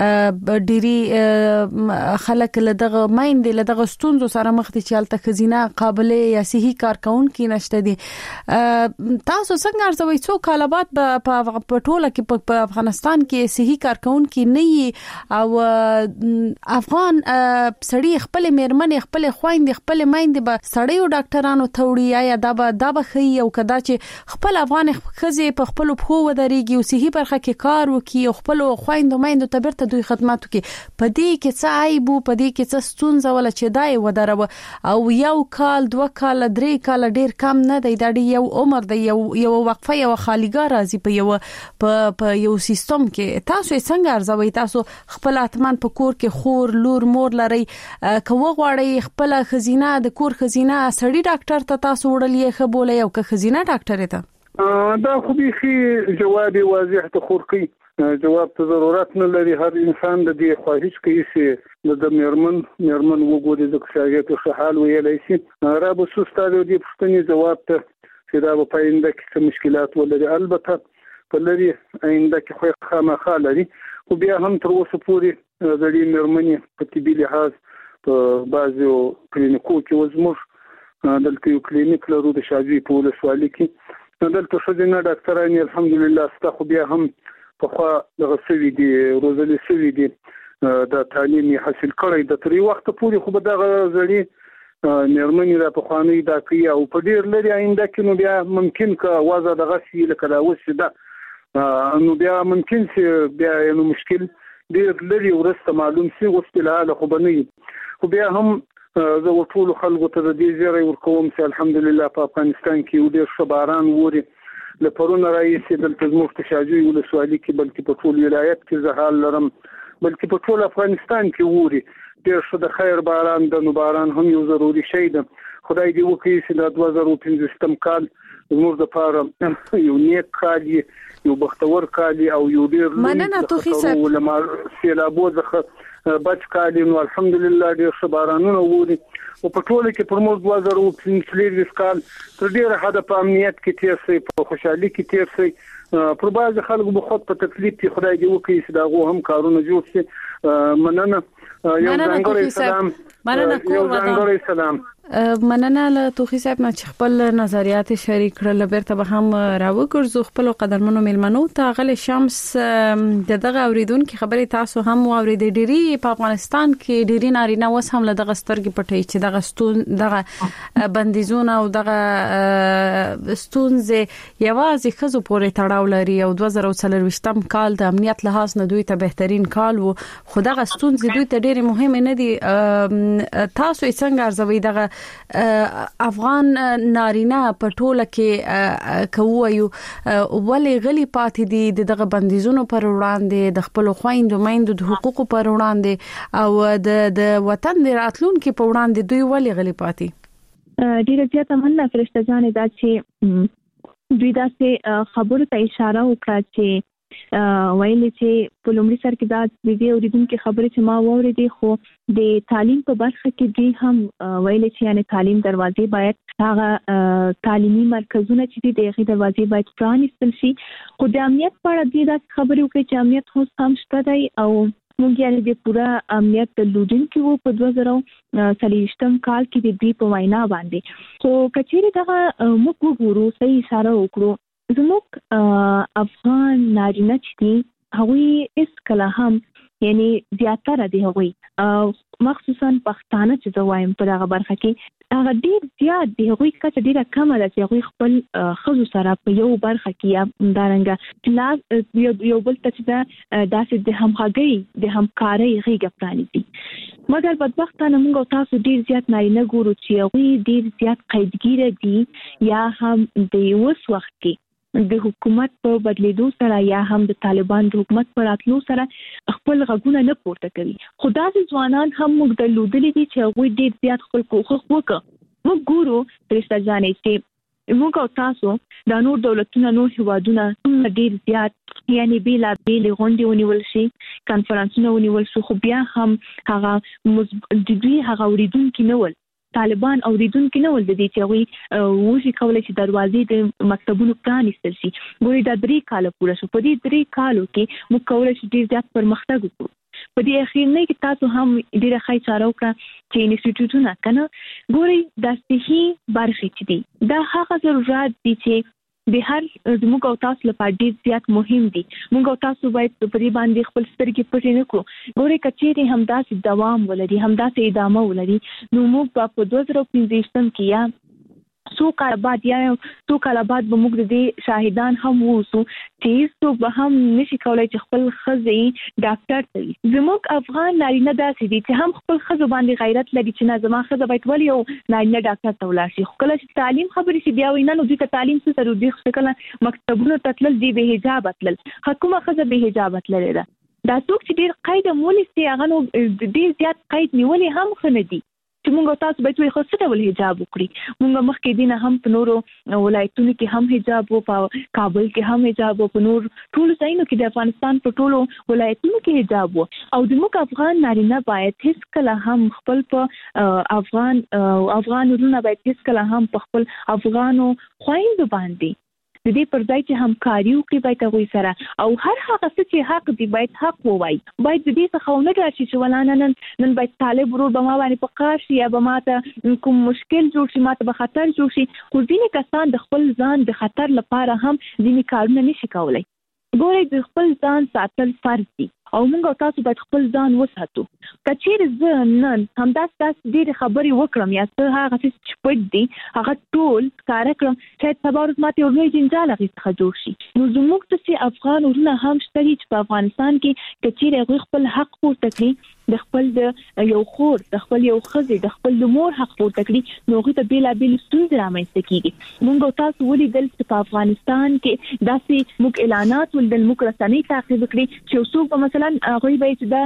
[SPEAKER 3] ډېری خلک له دغه مایندې له دغه ستونزو سره مخ دي چې الته خزینه قابلیت یا صحي کارکونکو نشته دي. تاسو څنګه ارزوي څو کال بعد په ټوله کې په افغانستان کې صحي کارکونکو نه او افغان سړي خپل میرمنې خپل خويندې خپل مایندې به سړیو ډاکټرانو توړي یا دا به دا به خي او کدا چې خپل افغان خزي په خپل په ودرېږي او صحي برخه کې کار وکي او خپل خويندو مایندو ته برته دوی خدمات وکي. په دې کې څه عیب په دې کې څه ستونزه ولا چې دای ودرو او یو کال دوه کال درې کال ډیر کم نه دی. دا یو عمر دی، یو یو وقفه یو خالیګار راځي په یو په په یو سیستم کې. تاسو څنګه ارزوي؟ تاسو خپل اتمان په کور کې خور لور مور لري، کوه غواړي خپل خزینه د کور خزینه سړی ډاکټر ته تاسو وړلې خبولې او که خزینه ډاکټر ته
[SPEAKER 12] دا خو به جواب واضح ته خورکی جواب ته ضرورت نه لري. هر انسان د دې خواهش کوي چې د میرمن میرمن وګوري د شاګرد په حال ویلای شي. را به سوستاده دې پښتني جواب ته چې دا په آینده کې مشکلات ولري. البته په لري آینده کې خو خامخا لري. خو بیا هم تر اوسه پورې د دې میرمنې په طبي لحاظ په بعضو کلینیکو کې وزموږ دلته یو کلینیک لرو د شاجوی په ولسوالۍ کې. دلته شذنه ډاکټران الحمدلله ستا بیا هم په خوا دغه سوي دي روزلي سوي دي د تعلیم حاصل کړی د تری وخت پورې. خو به دغه ځړي میرمنې را په خواني دا کوي او په ډیر لري آینده کې نو بیا ممکن کا وازه دغه شي لکه دا وسه ده نو بیا ممکن چې بیا نو مشکل ډیر لري ورسته معلوم شي وسپلاله خو بنئ. خو بیا هم زه ټول خلکو ته د دې زیری ورکوم چې الحمدلله په افغانستان کې ډېر شباران ووري لپاره رئیس دلته زموږ ته شاجوی ولسوالۍ کې بلکې په ټول ولایت کې زه حال لرم بلکې په ټول افغانستان کې ووري ډېر څه د خیر باران د نو باران هم یو ضروري شی ده. خدای دې وکړي چې د دوه زره پنځوستم کال زموږ لپاره یو نیک کال یو بختور کال او یو ډېر
[SPEAKER 3] مننه توخی صاحب
[SPEAKER 12] ولما سیلابو ځخه بچ کال نو الحمدلله ډېر ښه بارانونه ووري او په ټوله کې پر موږ دوه زره پنځلس کال تر ډېره حد په امنیت کې تیر سي په خوشحالي کې تیر سي پر بعض خلکو به خود په تکلیف کې خدای دې وکړي چې دا غو هم کارونه جوړ شي. مننه یو څنګه سلام
[SPEAKER 3] مننه کور
[SPEAKER 12] ودان سلام
[SPEAKER 3] مننه له توخي صاحب نه خپل نظریات شریک کړل بیرته به هم راوګرځو خپل قدرمنو ملمنو ته غل شمس دغه اوریدونکو خبره تاسو هم اوریدې ډيري په افغانستان کې ډيري نارینه وس هم له دغه سترګې پټي چې دغه ستون دغه بندیزونه او دغه ستونزې یوازې خزو پورې تړاو لري او دوه زره څلرويشتم کال د امنیت لحاظ نه دوی ته بهترین کال وو خو دغه ستونزې دوی ته ډېری مهمه نه دي تاسو یې څنګه ارزوي دغه افغان نارینه په ټوله کې کووایو ولې غلي پاتې دي دغه بندیزونو پر وړاندې د خپل خويندو مایندو د حقوقو پر وړاندې او د د وطن د راتلونکو په وړاندې دوی ولې غلي پاتې
[SPEAKER 10] ډیره زیاته مننه فرشته جانې دا چې دوی دا چې خبرو ته اشاره وکړه چې وایي چې په لومړي سر کې دا د دې اوریدونکو خبرې چې ما واورېدې خو د تعلیم په برخه کې دوی هم وایي چې یعنی تعلیم دروازې باید هغه تعلیمي مرکزونه چې دي دغه دروازې باید پرانیستل شي خو د امنیت په اړه دوی دا خبرې وکړي چې امنیت خو هم شته دی او موږ یعنی د پورا امنیت د لودونکو وو په دوه زره څلويشتم کال کې د دې په وینا باندې خو کچېره دغه موږ وګورو صحیح اشاره وکړو زموږ افغان نارینه چې دي هغوی اس کله هم یعنی زیاتره دي هغوی مخصوصا پښتانه چې زوایم په هغه برخه کې هغه ډیر زیات دي هغوی کته ډیره کم ده چې هغوی خپل خزو سره په یو برخه کې یا دارنګه لاس یو بل ته دا داسې د همغږي د همکارۍ غېږه پرانیزي مګر بدبختانه موږ تاسو ډیر زیات نارینه ګورو چې هغوی ډیر زیات قیدګیر دي یا هم د اوس وخت کې د حکومت په بدلیدو سره یا هم د طالبان د حکومت پر راتلو سره خپل غږونه نه پورته کوي خدا دې ځوانان هم موږ د لودلې دي چې هغوی ډیر زیات خپل کوښښ وکړي موږ ګورو فرشته جانې چې موږ او تاسو د نور دولتونو نور هیوادونه ډیر زیات یعنی بیلا بیل غونډې ونیول شي کانفرنسونه ونیول شي خو بیا هم هغه د دوی هغه اوریدونکو نه ول طالبان اوریدونکو نه ول د دې چې وي وشي کولای چې دروازې د مکتبونو پرانیستل شي ګوري دا درې کال پوره شو په دې درې کالو کې موږ کولای شو ډیر زیات پرمختګ وکړو په دې اخیرنه کې تاسو هم ډیره ښه چاره وکړه چې انسټیټیوټونه کنه ګوري د صحي برخې چې دي دا هغه ضرورت دي چې د هر زموږ او تاسو لپاره ډیر زیات مهم دي موږ او تاسو باید په دې باندې خپل سترګې پټې نه کړو ګوري کچېرې هم داسې دوام ولري هم داسې ادامه ولري نو موږ په دوه زره پنځويشتم کې یا څو کال بعد یا څو کال بعد به موږ د دې شاهدان هم ووسو چې څو به هم نشي کولای چې خپل خزې ډاکټر ته زموږ افغان نارینه داسې دي چې هم خپل خزو باندې غیرت لري چې نه زما خزه باید ولې یو نارینه ډاکټر ته ولاړ شي خو کله چې تعلیم خبرې شي بیا وینا نو دوی ته تعلیم څه سره دوی څه کله مکتبونو ته تلل دي به حجاب تلل حکومت خزه به حجاب تلل دا دا څوک چې ډیر قید مولې سي هغه نو ډیر زیات قید نیولې هم خنه دي چې موږ تاسو به دوی خو څه ډول حجاب وکړي موږ مخکې دینه هم په نورو ولایتونو کې هم حجاب او په کابل کې هم حجاب او په نور ټول ځایونو کې د افغانستان په ټولو ولایتونو کې حجاب او د موږ افغان نارینه باید هیڅ کله هم خپل په افغان افغان ورونه باید هیڅ کله هم په خپل افغانو خويندو باندې د دې پر ځای چې همکاري وکړي باید هغوی سره او هر هغه څه چې حق دی باید حق ووایي باید د دې څخه ونه ډار شي چې ولانا نن نن باید طالب ورور به ما باندې په قار شي یا به ماته کوم مشکل جوړ شي ماته به خطر جوړ شي خو ځینې کسان د خپل ځان د خطر لپاره هم ځینې کارونه نشي کولی ګورئ د خپل ځان ساتل فرض دي او موږ تاسو باید خپل ځان وساتو کچېر زه نن همداس تاسو ډېر خبرې وکړم یا څه هغه چې پټ دي هغه ټول کار کړم چې سبا ورځ ماته ورنوي جنجال هغه څخه جوړ شي نو زموږ ته افغان ورونه هم شته چې په افغانستان کې کچېر هغه خپل حق پورته کړي د خپل د یو خور د خپل یو خزي د خپل مور حق پورته کړي نو هغه ته بیل بیل ستونزې رامنځته کیږي موږ تاسو ولیدل چې په افغانستان کې داسې موږ اعلانات ولدل موږ رسنۍ تعقیب کړي چې څوک مثلا هغه به چې دا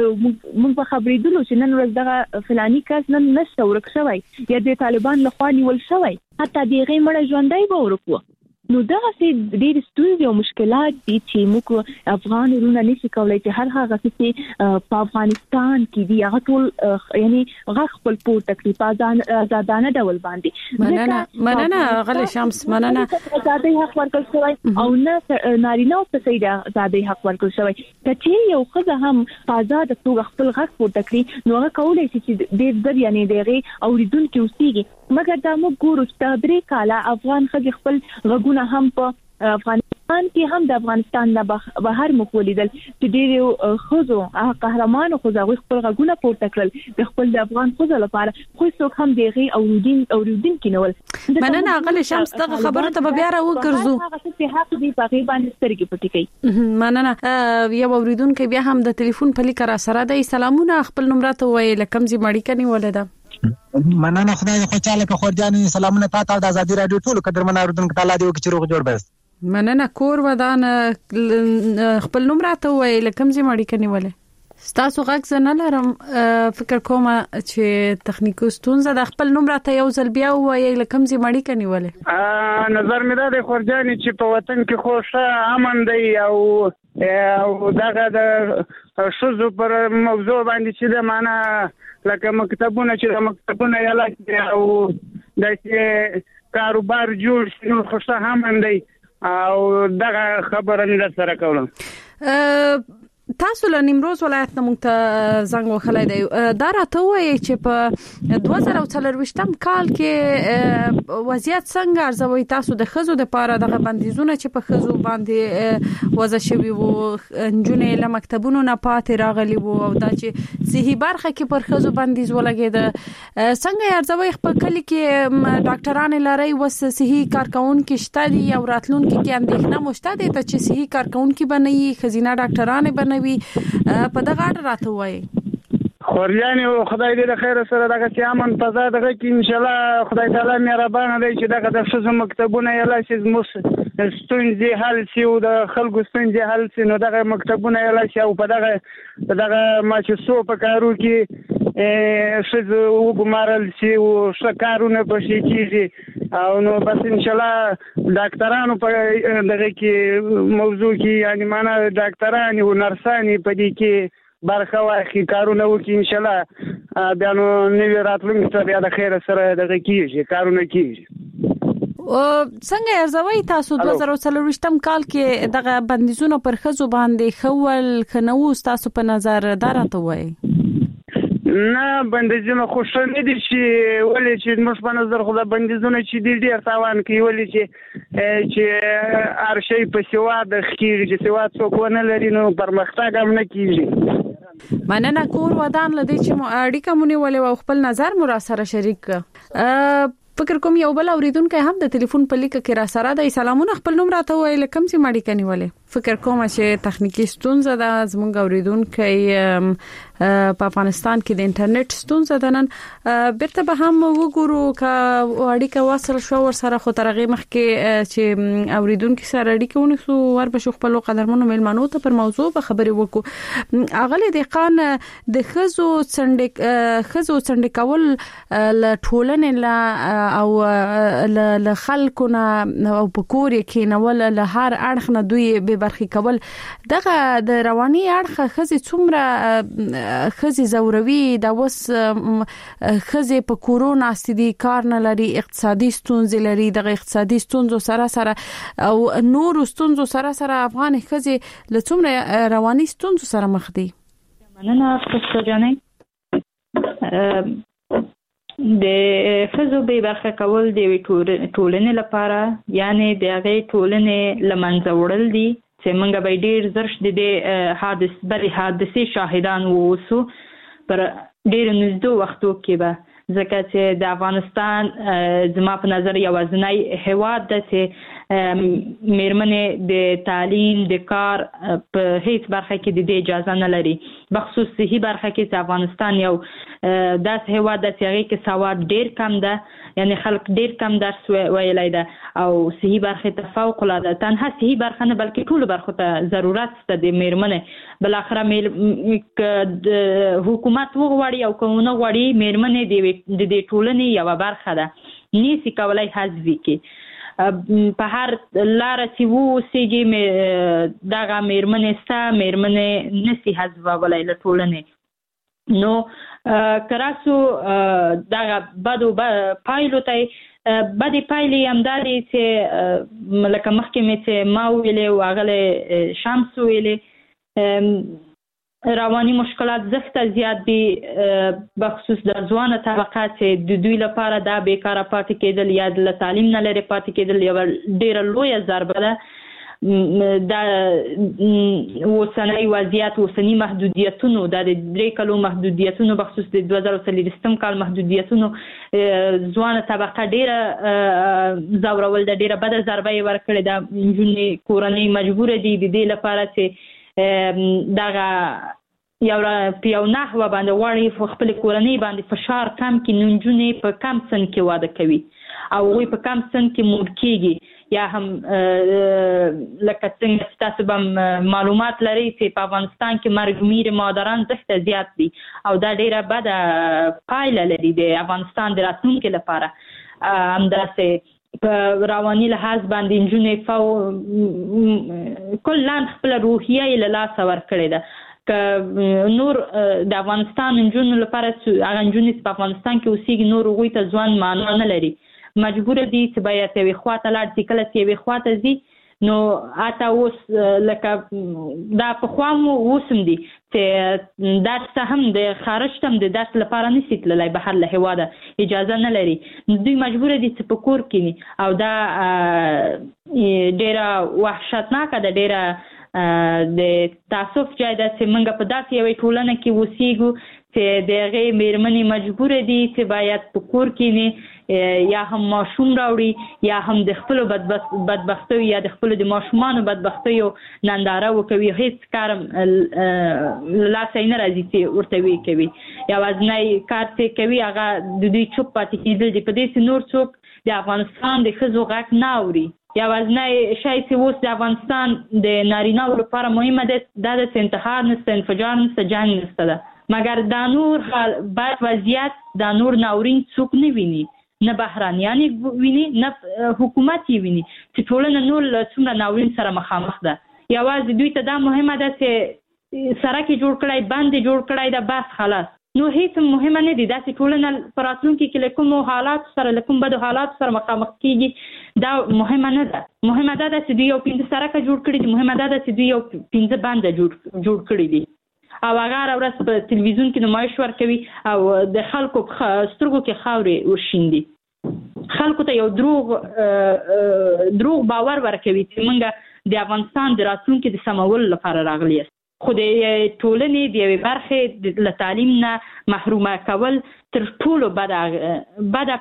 [SPEAKER 10] موږ په خبرې دلو چې نن ورځ دغه فلاني کس نن نشته ورک شوی یا د طالبان لخوا نیول شوی حتی دغه مړ ژوندۍ به ورکو نو دا سي ډېر ستونزې او مشکلات دي چې موږ افغان ورونه نشي کولای چې هر هغه څه په افغانستان کې دي هغه ټول یعنی هغه خپل پور تکلیف آزادانه ډول باندې
[SPEAKER 3] مننه مننه غل شمس مننه
[SPEAKER 10] آزادي حق ورکړل شوی او نه نارینه او ته د آزادي حق ورکړل شوی چې یو خزه هم آزاد توګه خپل حق پور تکلیف نو هغه کولای شي چې ډېر ځر یعنی دغه اوریدونکو اوسېږي مګر دا موږ ګورو چې درې کاله افغان خځې خپل غږونه هم په افغانستان کې هم د افغانستان نه بهر مخولیدل چې ډېر خزو قهرمانو خو هغه خپل غږونه پورته کړل د خپل د افغان خزو لپاره خو څوک هم دغه اوریدین اوریدونکو نول
[SPEAKER 3] مننه غل شمس دغه خبره ته بیا را وګرځو
[SPEAKER 10] هغه څه حق دی په غیبان سترګې پټی کوي
[SPEAKER 3] مننه یو اوریدونکو بیا هم د ټلیفون په لیکه را سره د سلامونه خپل نمبر ته وای لکم زی مړی کني ولدا
[SPEAKER 13] مننه خدای خو چاله که خورجان سلامونه تاسو د ازادي رادیو ټول قدرمن اوریدونکو تعالی دی چې روغ جوړ بس
[SPEAKER 3] مننه کور ودان خپل نمبر ته وای لکم زی مړی کني ولې ستاسو غږ زنه لرم فکر کوم چې تخنیکي ستونزه د خپل نمبر ته یو ځل بیا وای لکم زی مړی کني ولې
[SPEAKER 12] نظر مې ده خورجان چې په وطن کې خوشا امن دی او او دغه د شوزو پر موضوع باندې چې د معنا لکه مکتبونه چې د مکتبونه یلا او د کاروبار جوړ شنو خوشا امن دی او دغه خبره نه سره کوم
[SPEAKER 3] تاسو له نیمروز ولایت نه مونږ ته زنګ وهلی دی دا راته وایي چې په دوه زره څلرویشتم کال کې وضعیت څنګه ارزوي تاسو د ښځو دپاره دغه بندیزونه چې په ښځو باندې وضع شوي وو نجونې له مکتبونو نه پاتې راغلي وو او دا چې صحي برخه کې پر ښځو بندیز ولګېده څنګه یې ارزوي خپل کلي کې ډاکټرانې لرئ اوس صحي کارکوونکي شته دي او راتلونکي کې اندېښنه مو شته دی چې صحي کارکوونکي به نه وي ښځینه ډاکټرانې به نه وي په دغه اړه راته وایي
[SPEAKER 12] خورجان خدای دې د خیر سره دغه چې امن فضا دغه کې ان شاء الله خدای تعالی مهربان دی چې دغه د ښځو مکتبونه یلا شي زموږ ستونزې حل شي او د خلکو ستونزې حل شي نو دغه مکتبونه یلا شي او په دغه دغه ماچسو په کارو کې ښځو وګمارل شي او ښه کارونه پشي کیږي او نو بس ان شاء الله ډاکټرانو په دغه کې موضوع کې یعنی معنا ډاکټران او نرسانی په دې کې برخه واخی کارونه وکي ان شاء الله بیا نو نوی راتلونکي ته بیا د خیر سره دغه کیږي کارونه کیږي
[SPEAKER 3] او څنګه ارزوي تاسو دوه زره څلرویشتم کال کې دغه بندیزونه پر ښځو باندې خول خنو تاسو په نظر دراته وای
[SPEAKER 12] نه بندیزونه خو ښه نه دي چې ولې چې موږ په نظر خو د بندیزونه چې ډېر ډېر تاوان کوي ولې چې چې هر شی په سواد خېږي چې سواد څوک ونه لري نو پرمختګ هم نه کیږي
[SPEAKER 3] مننه کور ودان لدی چې اړیکه مونږ ولې او خپل نظر مو را سره شریک فکر کوم یو بل اوریدونکو هم د ټلیفون په لیکه کې را سره د سلامونه خپل نوم راته وایي لکم چې ماړی کني ولې فکر کوم چې تخنیکی ستونزه ده زموږ اوریدونکو په افغانستان کې د انټرنیټ ستونزه ده نن بیرته به هم وګورو کا اړیکه وصل شو ور سره خو ترغه مخ کې چې اوریدونکو سره اړیکه ونیسو ور به شو خپل قدرمنو ملمنو ته پر موضوع به خبرې وکړو اغلی د قان د خزو څنډه خزو څنډه کول ل ټولنې لا او ل خلکو نه او پکور کې نه ول له هر اړخ نه دوی به برخي کول دغه د رواني اړخ خزي څومره خزي زوروي دا وس خزي په کورونا ستدي کار نه لري اقتصادي ستونزې لري دغه اقتصادي ستونزو سره سره او نور ستونزو سره سره افغان خزي له څومره رواني ستونزو سره مخ دي
[SPEAKER 9] مننه تاسو جانې د خزو به برخه کول د ټولنې لپاره یعنی د هغه ټولنې لمنځه وړل دي چې موږ به ډیر زرش د حادث بل حادثه شاهدان ووسو پر ډیر نږدې وختو کې به ځکه چې د افغانستان زما په نظر یو ځنای هواد د چې میرمنې د تعلیم د کار په هیڅ برخه کې د اجازه نه لري بخصوص صحي برخه کې چې افغانستان یو داس هواد د چې کې سواد ډیر کم ده یعنی خلک ډیر کم درس ویلای ده او صحي برخه ته فوق العاده تنها صحي برخه نه بلکې ټول برخه ته ضرورت شته د میرمنې بل اخره حکومت وغواړي او کومه غواړي میرمنې د د ټولنې یو برخه ده نيسي کولای حذف کی په هر لار چې وو سیږي دغه میرمنې ستا میرمنې نسی حذفولای له ټولنې نو کراسو دغه بدو پایلو ته بدی پایلې همداري چې لکه مخکې مې چې ما ویلې او هغه شمس ویلې رواني مشکلات زخته زیات دي بخصوص د ځوانه طبقه چې د دوی لپاره دا بیکاره پاتې کېدل یا د تعلیم نه لري پاتې کېدل یو ډیره لویه ضربه ده دا اوسنی وضعیت اوسنی محدودیتونو د درې کلو محدودیتونو بخصوص د دوه زره څلوېښتم کال محدودیتونو ځوانه طبقه ډیره ځورول د ډیره بده ضربه یې ورکړې ده نجونې کورنۍ مجبوره دي د دې لپاره چې دغه یو په یو نحوه باندې غواړي خپل کورنۍ باندې فشار کم کړي نجونې په کم سن کې واده کوي او هغوی په کم سن کې مور کېږي یا هم لکه څنګه چې تاسو به معلومات لرئ چې په افغانستان کې مرګ میر مادران زښته زیات دي او دا ډیره بده پایله لري د افغانستان د راتلونکي لپاره همداسې په رواني لحاظ باندې نجونې فو کلان خپل روحیه یې له لاسه ورکړې ده که نور د افغانستان نجونو لپاره هغه نجونې چې په افغانستان کې اوسېږي نور هغوی ته ځوان معنا نه لري مجبوره دي چې باید یوې خوا ته لاړ شي کله چې یوې خوا ته ځي نو حتی اوس لکه دا پخوا مو اوس هم دي چې درس هم د خارج ته هم د درس لپاره نشي تللی بهر له هېواده اجازه نه لري دوی مجبوره دي چې په کور کښېني او دا ډېره وحشتناکه ده ډېره د تاسف ځای ده چې موږ په داسې یوې ټولنه کې اوسېږو چې د هغې مېرمنې مجبوره دي چې باید په کور کښېني یا هم ماشوم راوړي یا هم د خپلو بدبختیو یا د خپلو د ماشومانو بدبختیو ننداره وکوي هیڅ کار له لاسه یې نه راځي چې ورته ویې کوي یوازینی کار چې کوي هغه د دوی چوپ پاتې کېدل دي په دې چې نور څوک د افغانستان د ښځو غږ نه اوري یوازینی شی چې اوس د افغانستان د نارینه‌و لپاره مهمه ده دا ده چې انتحار نشته انفجار نشته جنګ نشته ده مګر دا نور بد وضعیت دا نور ناورین څوک نه ویني نه بهرانیان ویني نه حکومت یې ویني چې ټولنه نور له څومره ناورین سره مخامخ ده یوازې دوی ته دا مهمه ده چې سړک یې جوړ کړی بند یې جوړ کړی ده بس خلاص نو هیڅ مهمه نه دي داسې ټولنه په راتلونکي کې له کومو حالاتو سره له کوم بدو حالاتو سره مخامخ کېږي دا مهمه نه ده مهمه دا ده چې دوی یو پنځه سړکه جوړ کړي دي مهمه دا ده چې دوی یو پنځه بنده جوړ کړي دي او هغه هره ورځ په تلویزیون کې نمایش ورکوي او د خلکو سترګو کې خاورې ورشیندي خلکو ته یو دروغ دروغ باور ورکوي چې موږ د افغانستان د راتلونکي د سمولو لپاره راغلي یاست خو د ټولنې د یوې برخې له تعلیم نه محرومه کول تر ټولو بده بده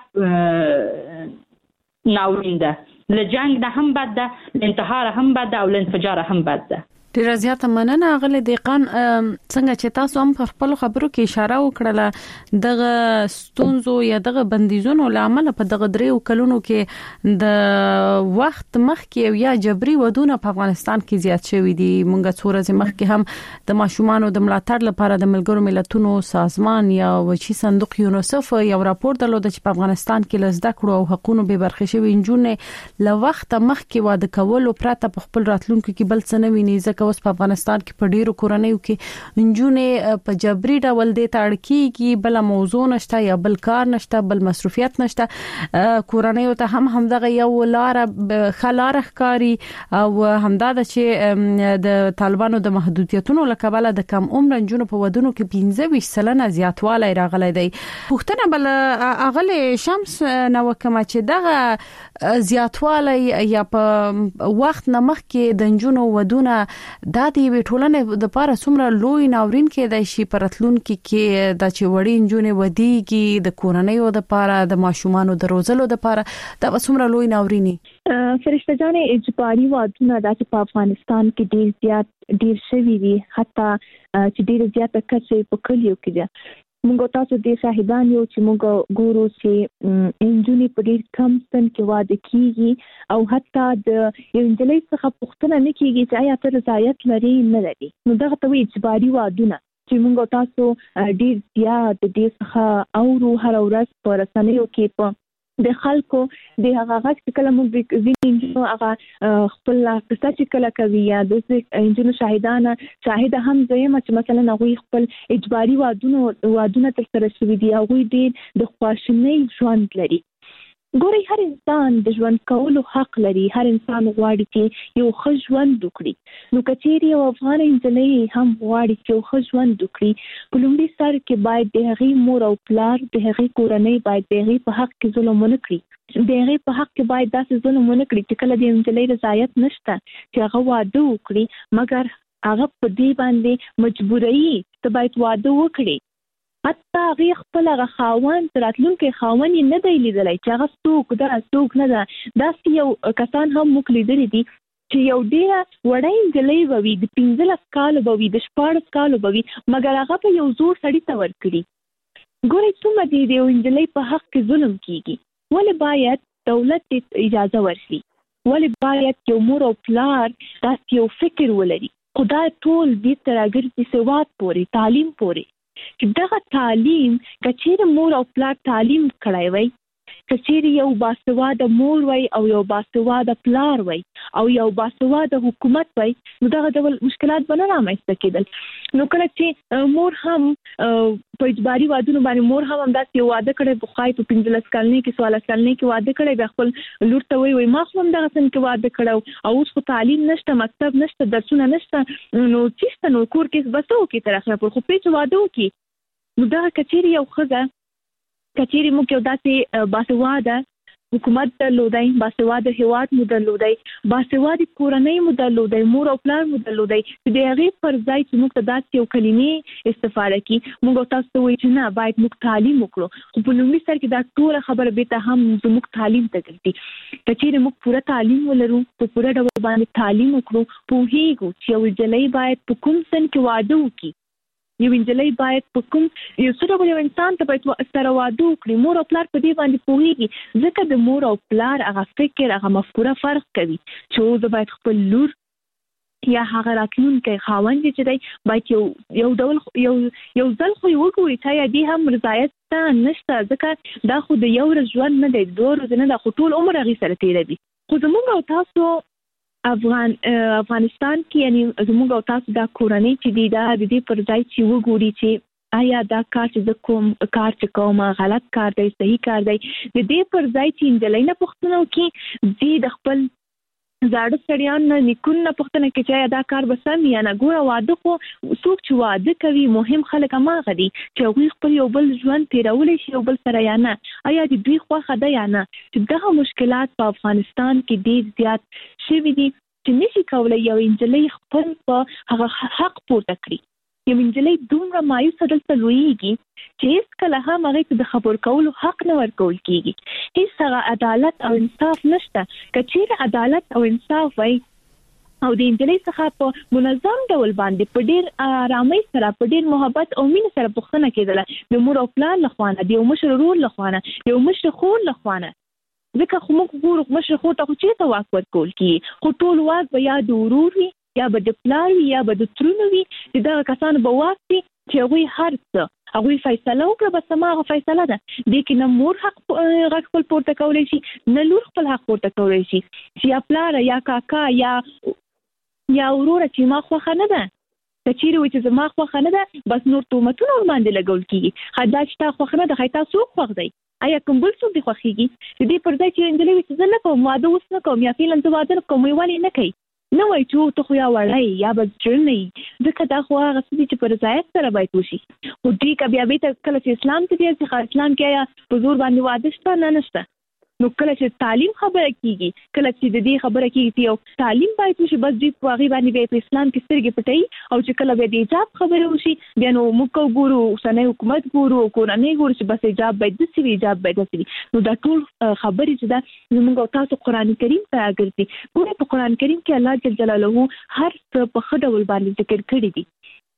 [SPEAKER 9] ناورین ده له جنګ نه هم بد ده له انتحاره هم بد ده او له انفجاره هم بد ده
[SPEAKER 3] ډیره زیاته مننه غلې دقان څنګه چې تاسو هم په خپل خبرو کې اشاره وکړه دغه ستونزو یا دغه بندیزونو لامل په دغه دریو کلونو کې د وخت مخکې یا جبري ودونه په افغانستان کې زیات شوي دي مونږ څو ورځې مخکې هم د ماشومانو د ملاتړ لپاره د ملګرو ملتونو سازمان یا وچی صندوق یونیسف یو راپور درلود چې په افغانستان کې لزده کړو او حقوقو به برخه شوي نجونې له وخت مخکې واده کول او پراته په خپل راتلونکو کې بل څه نه ویني ځکه اوس په افغانستان کې په ډیرو کورنیو کې نجونې په جبري ډول د تړکیږي بل موضوع نشته یا بل کار نشته بل مصروفیت نشته کورنیو ته هم همدغه یو لار خلار ښکاری او همدغه چې د طالبانو د محدودیتونو لکباله د کم عمر نجونو په ودونو کې پنځه ویشت سلنه زیاتوالی راغلی دی پوښتنه بل اغله شمس نو کما چې دغه زیاتوالی یا په وخت نمخ کې د نجونو ودونه دا دی ټولنه د پاره څومره لوی ناورین کې د شي پرتلون کې کې د چوړی نجونې ودیږي د کورنیو د پاره د ماشومانو د روزلو د پاره دا څومره لوی ناورینی
[SPEAKER 10] فرشته جانې اجباري ودونه د په افغانستان کې ډیر زیات ډیر شوي دي حتی چې ډیر زیات کچې په کلیو کې دي موږ تاسو د شاهدان یو چې موږ ګورو چې انجونی په ډیر کم سن کې واده کیږي او حتی د یو انجلۍ څخه پوښتنه نه کیږي چې آیا ته رضایت لري نه لري نو دغه ته اجباري ودونه چې موږ تاسو ډیر زیات د دې څخه اورو هر ورځ په رسنیو کې په د خلکو د هغه غږ چې کله موږ د ځینې هغه خپل قصه چې کله کوي یا د انجونو شاهدانه شاهد هم زما چې مثلا هغه خپل اجباري وادونه وادونه تر سره شوي دي هغه ډېر د خواشینۍ ژوند لري. ګوري هر انسان د ژوند کولو حق لري، هر انسان غواړي چې یو ښه ژوند وکړي. نو کچېرې یو افغان نجلۍ هم غواړي چې یو ښه ژوند وکړي، په لومړي سر کې باید د هغې مور او پلار د هغې کورنۍ باید د هغې په حق کې ظلم ونه کړي، د هغې په حق کې باید داسې ظلم ونه کړي چې کله د نجلۍ رضایت نشته چې هغه واده وکړي مګر هغه په دې باندې مجبورایي ته باید واده وکړي. حتی هغه خپل هغه خاوند راتلونکي خاوند یې نه دی لیدلی چې هغه څوک ده څوک نه ده. داسې یو کسان هم موږ لیدلي دي چې یو ډېره وړه نجلۍ به وي، د پنځلس کالو به وي، د شپاړس کالو به وي، مګر هغه به یو زوړ سړي ته ورکړي. ګورئ څومره د یو نجلۍ په حق کې ظلم کیږي. ولې باید دولت اجازه ورکړي؟ ولې باید یو مور او پلار داسې یو فکر ولري؟ خدای ټول دې ته راګرځي سواد پورې، تعلیم پورې، چې دغه تعلیم کچېرې مور او پلار تعلیم کړی وای، کچېرې یو باسواده مور وای او یو باسواده پلار وای او یو باسواده حکومت وای، نو دغه ډول مشکلات به نه رامنځته کېدل. نو کله چې مور هم په اجباري وادونو باندې مور هم همداسې یو واده کړی، پخوای په پنځلس کلنۍ کې څوارلس کلنۍ کې واده کړی، بیا خپل لور ته وایي وایي ما خو هم دغه سن کې واده کړی او اوس خو تعلیم نشته، مکتب نشته، درسونه نشته، نو چېسته نو کور کې به څه وکړي تر اخره پورې، خو پرې چې واده وکړي. نو دغه کچېرې یو ښځه کچېرې موږ یو داسې باسواده حکومت درلودی، باسواده هیواد مو درلودی، باسواده کورنۍ مو درلودی، مور او پلار مو درلودی، چې د هغې پر ځای چې موږ ته داسې یو کلمې استفاده کړي، موږ او تاسو ته وایي چې نه باید موږ تعلیم وکړو. خو په لومړي سر کې دا ټوله خبره بېرته هم زموږ تعلیم ته ګرځي. کچېرې موږ پوره تعلیم ولرو، په پوره ډول باندې تعلیم وکړو، پوهېږو چې یو نجلۍ باید په کوم سن کې واده وکړي، یو نجلۍ باید په کوم یو څه ډول یو انسان ته باید سره واده وکړي. مور او پلار په دې باندې پوهېږي، ځکه د مور او پلار هغه فکر هغه مفکوره فرق کوي چې اوس باید خپل لور یا هغه راتلونکی خاوند چې دی باید یو یو ډول یو یو ځل خو یې وګوري چې یا دې هم رضایت شته نشته، ځکه دا خو د یو ورځ ژوند نه دی، دوه ورځې نه ده، خو ټول عمر هغې سره تېروي. خو زموږ او تاسو افغان افغانستان کې یعنی زموږ او تاسو دا کورنۍ چې دی دا د دې پر ځای چې وګوري چې آیا دا کار چې زه کوم کار چې کوم غلط کار دی صحیح کار دی، د دې پر ځای چې نجلۍ نه پوښتنه وکړي، دې د خپل زاړه سړیان نه نیکونو نه پوښتنه کوي چې آیا دا کار به سم یا نه. ګوره واده خو څوک چې واده کوي مهم خلک هماغه دي چې هغوی خپل یو بل ژوند تېرولی شي یو بل سره یا نه، آیا د دوی خوښه ده یا نه. چې دغه مشکلات په افغانستان کې ډېر زیات شوي دي چې نشي کولی یو نجلۍ خپل په هغه حق پورته کړي. یو نجلۍ دومره مایوسه دلته لویېږي چې هېڅکله هم هغې ته د خبر کولو حق نه ورکول کېږي، هېڅ هغه عدالت او انصاف نشته. که چېرې عدالت او انصاف وای او د نجلۍ څخه په منظم ډول باندې په ډېر ارامۍ سره په ډېر محبت او مینې سره پوښتنه کېدله د مور او پلار لخوا نه، د یو مشر ورور لخوا نه، یو مشر خور لخوا نه، ځکه خو موږ ګورو مشر خور ته خو چېرته واک ورکول کېږي، خو ټول واک به یا د ورور وي یا به د پلار وي یا به د ترونو وي، چې دغه کسانو به واک وي چې هغوی هر څه هغوی فیصله وکړه، بس هماغه فیصله ده. دې کې نه مور حق غږ خپل پورته کولی شي، نه لور خپل حق پورته کولی شي چې یا پلاره یا کاکا یا یا وروره چې ما خوښه نه ده، که چېرې وایي چې زما خوښه نه ده، بس نور تهمتونه ورباندې لګول کېږي. ښه دا چې تا خوښه نه ده، ښایي تا څوک خوښ دی؟ آیا کوم بل څوک دې خوښېږي؟ د دې پر ځای چې نجلۍ وایي چې زه نه کوم واده اوس نه کوم یا فعلا زه واده نه کوم، وایي ولې نه کوي؟ نه وایي چې ته خو یا وړی یا به زړه نه یي، ځکه دا خو هغه څه دي چې په رضایت سره باید وشي. خو دوی که بیا بېرته کله چې اسلام ته بیا ځي، اسلام کې آیا په زور باندې واده شته؟ نه نشته. نو کله چې تعلیم خبره کېږي، کله چې د دې خبره کېږي چې یو تعلیم باید وشي، بس دوی په هغې باندې بیا په اسلام کې سترګې پټوي، او چې کله بیا د حجاب خبره وشي بیا نو موږ ګورو اوسنی حکومت ګورو کورنۍ ګورو چې بس حجاب باید داسې وي حجاب باید داسې وي. نو دا ټول خبرې چې ده زموږ او تاسو قرآن کریم ته راګرځي. ګوره په قرآن کریم کې الله جل جلاله هر څه په ښه ډول باندې ذکر کړي دي.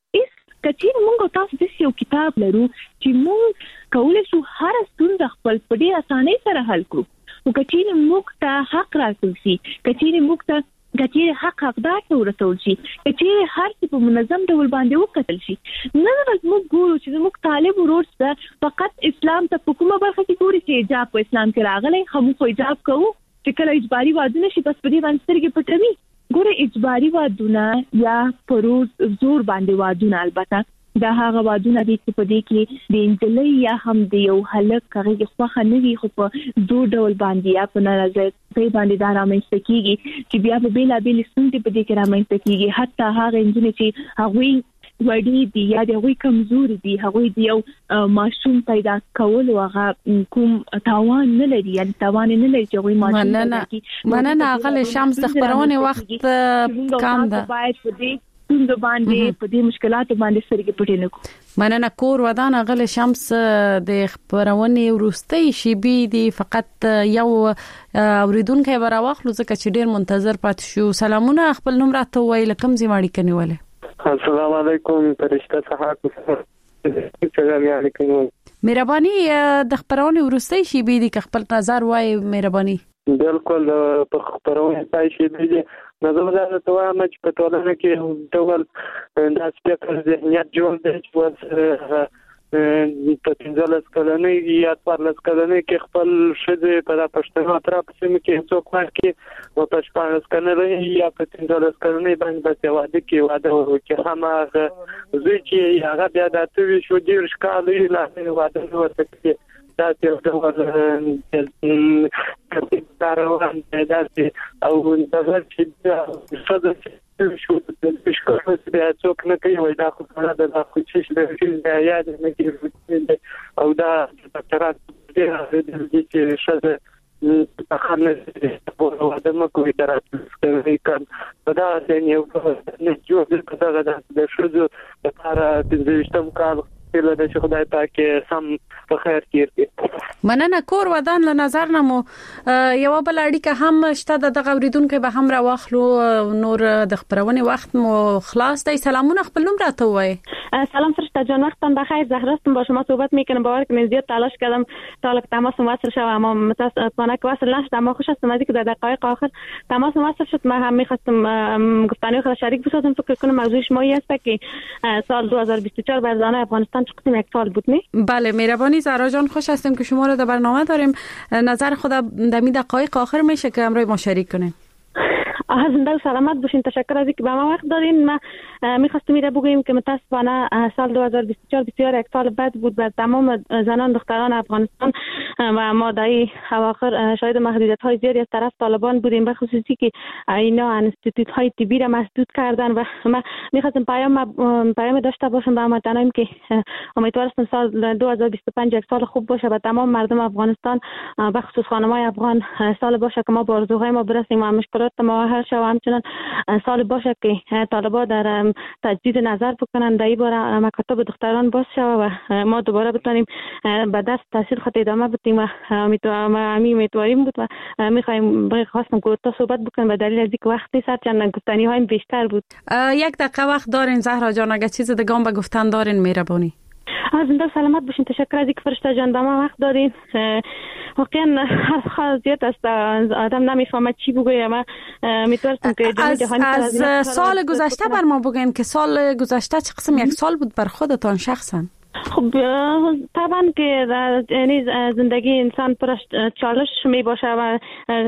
[SPEAKER 10] که چېرې موږ او تاسو داسې یو کتاب لرو چې موږ کولی شو هره ستونزه خپل په ډېر اسانۍ سره حل کړو، خو که چېرې موږ ته حق راکړل شي، که چېرې موږ ته کچې حق حقدار ته ورسول شي چې هر څه په منظم ډول باندې وکتل شي. نن ورځ موږ ګورو چې موږ طالب ورور څه فقط اسلام ته په کومه برخه کې ګوري چې حجاب په اسلام کې راغلی، هم خو حجاب کوو چې کله اجباري وادونه شي بس په دې باندې سترګې پټوي. ګوره اجباري وادونه یا پروز زور باندې وادونه البته دا هغه وادونه دي چې په دې کې د انجلۍ یا هم د یو هلک هغه خوخه نه وي خو په زور ډول باندې یا په نارضایت باندې دا رامنځته کیږي چې بیا په بیلا بیل ستونزې په دې کې رامنځته کیږي. حتی هغه انجلۍ چې هغوی وړي دي یا د هغوی کمزوري دي، هغوی د یو ماشوم پیدا کول او هغه کوم تاوان نه لري، یعنی تاوان نه لري چې هغوی ماشوم پیدا کړي.
[SPEAKER 3] مننه اغل شمس د خبرونه وخت کم ده،
[SPEAKER 10] باید په دې څنګه باندې په دې مشکلاتو باندې سترګې پټې نه کړو.
[SPEAKER 3] مننه کور ودان اغل شمس د خبرونه ورستۍ شي بي دي فقط یو اوریدونکو براوخلو ځکه چې ډیر منتظر پات شو. سلامونه، خپل نوم راته وایي لکم زی ماړی کنيواله.
[SPEAKER 14] السلام علیکم فرشته صحاک السلام علیکم.
[SPEAKER 3] مهرباني د خبرونه ورستۍ شي بي دي خپل نظر وایي مهرباني.
[SPEAKER 14] بالکل په خبرونه پای شي دي نظر دا ته وایم چې په ټولنه کې ډول د سپیکر ذهنیت جوړ دی چې په پنځلس کلنۍ یا څوارلس کلنۍ کې خپل شذ په پښتنو اطراف سیمه کې څوک واکي او په شپږ کلنۍ یا په پنځلس کلنۍ باندې په واده کې واده وکړي هم زوی چې هغه بیا د توي شو ډیر ښکالي لا واده ورته دا چې ډول کاروان دا چې او نظر چې څه شو د شکر په څوک نه کوي وای دا خو دا د خوشش د فیل یاد نه کیږي او دا ډاکټرات دې چې شته په خانه په ودمه کوي درته کړي دا د یو نه جوړ د د شذو لپاره د وشتم کال له د خدای پاک سم په خیر کې.
[SPEAKER 3] مننه کور ودان له نظر نه مو یو بل اړیکه هم شته د غوریدونکو به هم راوخلو نور د خبرونه وخت مو خلاص دی. سلامونه، خپل نوم راته وایي.
[SPEAKER 15] سلام فرشته جان، وقتتان بخیر. زهراستم با شما صحبت میکنم. باور کنید زیاد تلاش کردم تا حالا تماس وصل شد اما متاسفانه که وصل نشد، اما خوش هستم از اینکه در دقایق آخر تماس وصل شد. من هم می‌خواستم گفتنی خود شریک بسازم. فکر کنم موضوع شما این است که سال دو هزار و بیست و چهار برزانه افغانستان چقدر یک سال بود نه؟
[SPEAKER 3] بله مهربانی زهرا جان، خوش هستیم که شما رو در برنامه داریم. نظر خود در می دقایق آخر میشه که امروز ما شریک کنیم.
[SPEAKER 15] زنده و سلامت باشین. تشکر از اینکه به ما وقت دارین. ما می‌خواستم میره بگویم که متاسفانه سال دو هزار و بیست و چهار بسیار یک سال بد بود بر تمام زنان دختران افغانستان و ما در اواخر شاهد محدودیت‌های زیادی از طرف طالبان بودیم، به خصوصی که اینا انستیتوت‌های طبی را مسدود کردن و ما می‌خواستم پیام پیام داشته باشم به هموطنان که امیدوارم سال دو هزار و بیست و پنج یک سال خوب باشه و تمام مردم افغانستان به خصوص خانم‌های افغان سال باشه که ما به آرزوهای ما برسیم و مشکلات ما حل شه و همچنین سال باشه که طالبان در تجدید نظر بکنن در این باره مکاتب دختران باز شه و ما دوباره بتونیم به دست تحصیل خود ادامه بدیم و امیدواریم بود و میخوایم خواستم که تا صحبت بکنم به دلیل از اینکه وقت نیست چند گفتنی هایم بیشتر بود.
[SPEAKER 3] یک دقیقه وقت دارین زهرا جان، اگه چیز دیگه به گفتن دارین مهربانی.
[SPEAKER 15] زنده سلامت باشین. تشکر از اینکه فرشته جان به ما وقت دارین. واقعا هر زیاد است آدم نمیفهمه چی بگه. ما میتونستم که جامعه جهانی
[SPEAKER 3] از سال گذشته بر ما بگین که سال گذشته چه قسم یک سال بود بر خودتان شخصا؟
[SPEAKER 15] خب طبعا که یعنی زندگی انسان پر از چالش می باشه و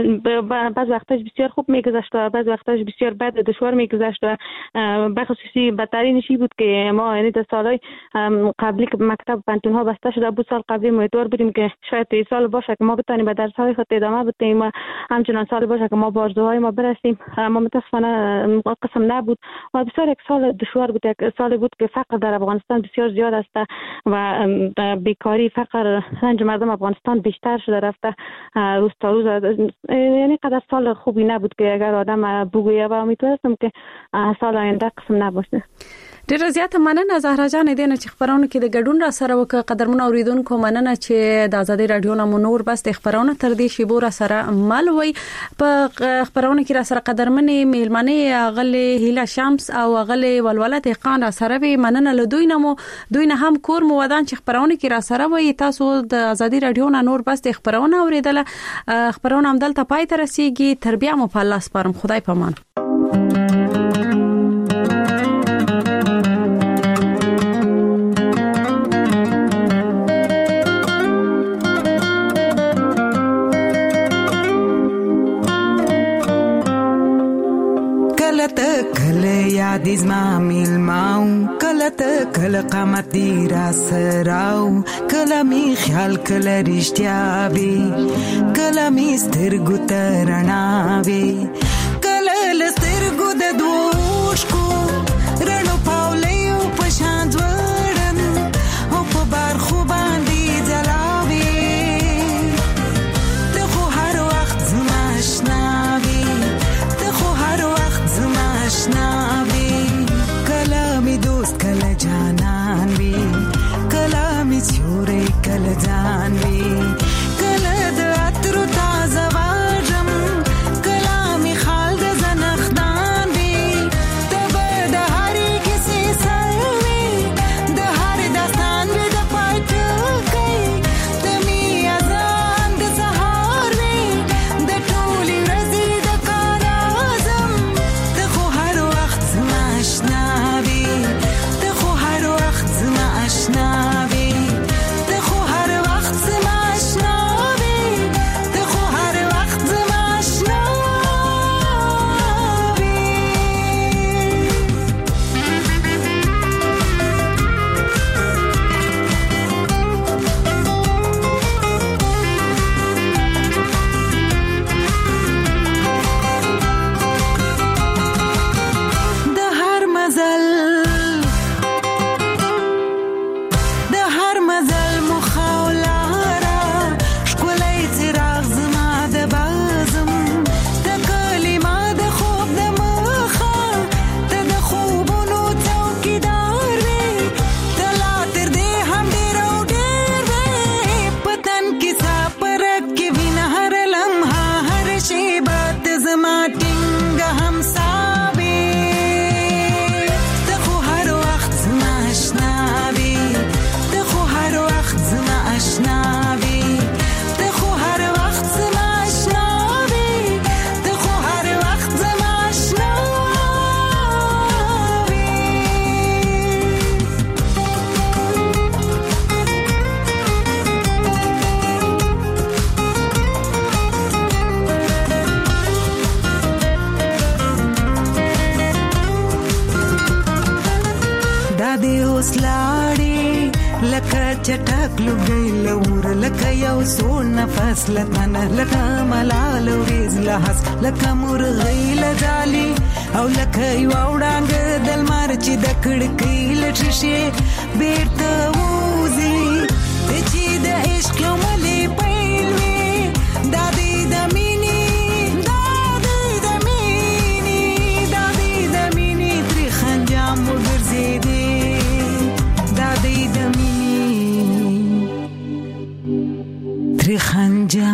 [SPEAKER 15] بعض وقتاش بسیار خوب میگذشت و بعض وقتاش بسیار بد و دشوار میگذشت و به خصوصی بدترینش بود که ما یعنی در سالهای قبلی که مکتب پانتون ها بسته شده بود، سال قبلی امیدوار بودیم که شاید این سال باشه که ما بتونیم به درس های خود ادامه بدیم و همچنان سال باشه که ما به آرزوهای ما برسیم. اما متاسفانه قسم نبود و بسیار یک سال دشوار بود. یک سال بود که فقر در افغانستان بسیار زیاد است و بیکاری، فقر، رنج مردم افغانستان بیشتر شده رفته روز تا روز. یعنی قدر سال خوبی نبود که اگر آدم بگویه و امیدوارم که سال آینده قسم نباشه.
[SPEAKER 3] ډیره زیاته مننه زهرا جان دې نه چې خبرونه کې د ګډون را سره وک قدرمن اوریدونکو مننه چې د ازادي رادیو نه منور بس د خبرونه تر دې شی بور سره مل وي په خبرونه کې را سره قدرمن میلمنه غلې هیله شمس او غلې ولولت خان را سره وي مننه له دوی نه مو دوی نه هم کور مو ودان چې خبرونه کې را سره وي تاسو د ازادي رادیو نه نور بس د خبرونه اوریدله خبرونه هم دلته پای ته رسیږي تربیه مو په الله سپارم خدای پامان
[SPEAKER 16] یاد زما میلماو کله ته کله قامت دی را سراو کله می خیال کله رښتیا وی کله می سترګو ته رڼا وی کله لسترګو د دوش کو رڼو پاولیو په شان ځوړن او په بار خو باندې ځلاوي ته خو هر وخت زما آشنا وی ته خو هر وخت زما آشنا کله جانان وی کله می چورې کله ځان وی کله د اترو تازه واجم کله می خال د زنخدان وی تب د هرې کیسې سر وی د هر داستان وی د پای ټکی د می اذان د سهار وی د ټولې ورځې د کار اعظم ته خو هر وخت زما آشنا وی چټک لګي لور لکه یو سو نفس لتنه لکه ملال ورز لحس لکه مرغی لجالي او لکه یو وړاندې دل مار چې د کړکۍ لټشي بیرته وځي چې د عشق یو ملي پیل وي د دې د مینې د دې د مینې د دې د مینې تر خنجام وګرځېدې د دې د مینې خنجام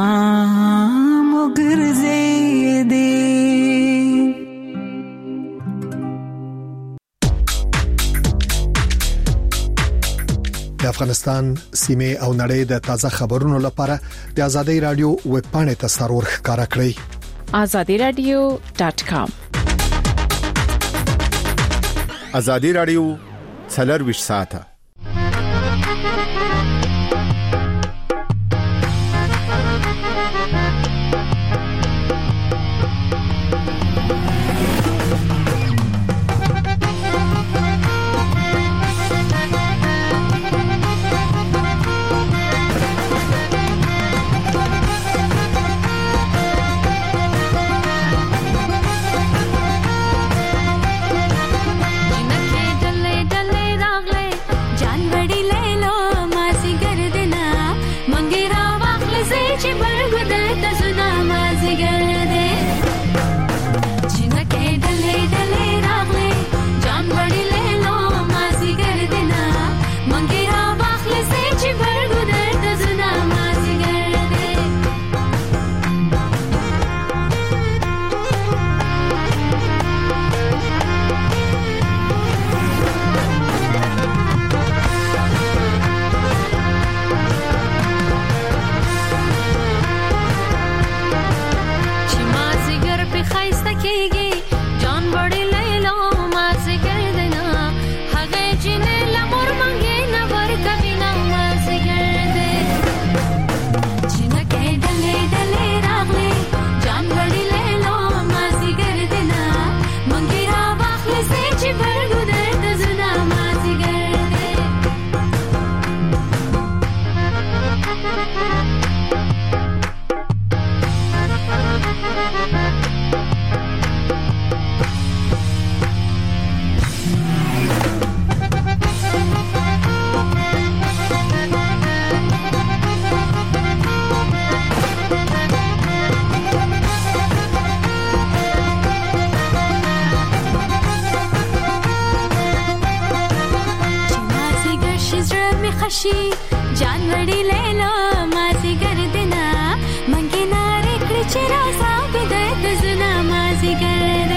[SPEAKER 16] وګرځېدې
[SPEAKER 17] د افغانستان سیمه او نړۍ د تازه خبرونو لپاره د ازادي رادیو ویب پاڼې ته سرور ښکارا کړئ
[SPEAKER 18] azadi radio dot com
[SPEAKER 19] ازادي رادیو څلور ساعته
[SPEAKER 20] راشي جان وړي لیلا مازی ګردنا منګي ناره کړ چې راسا بده د زنا مازی ګرد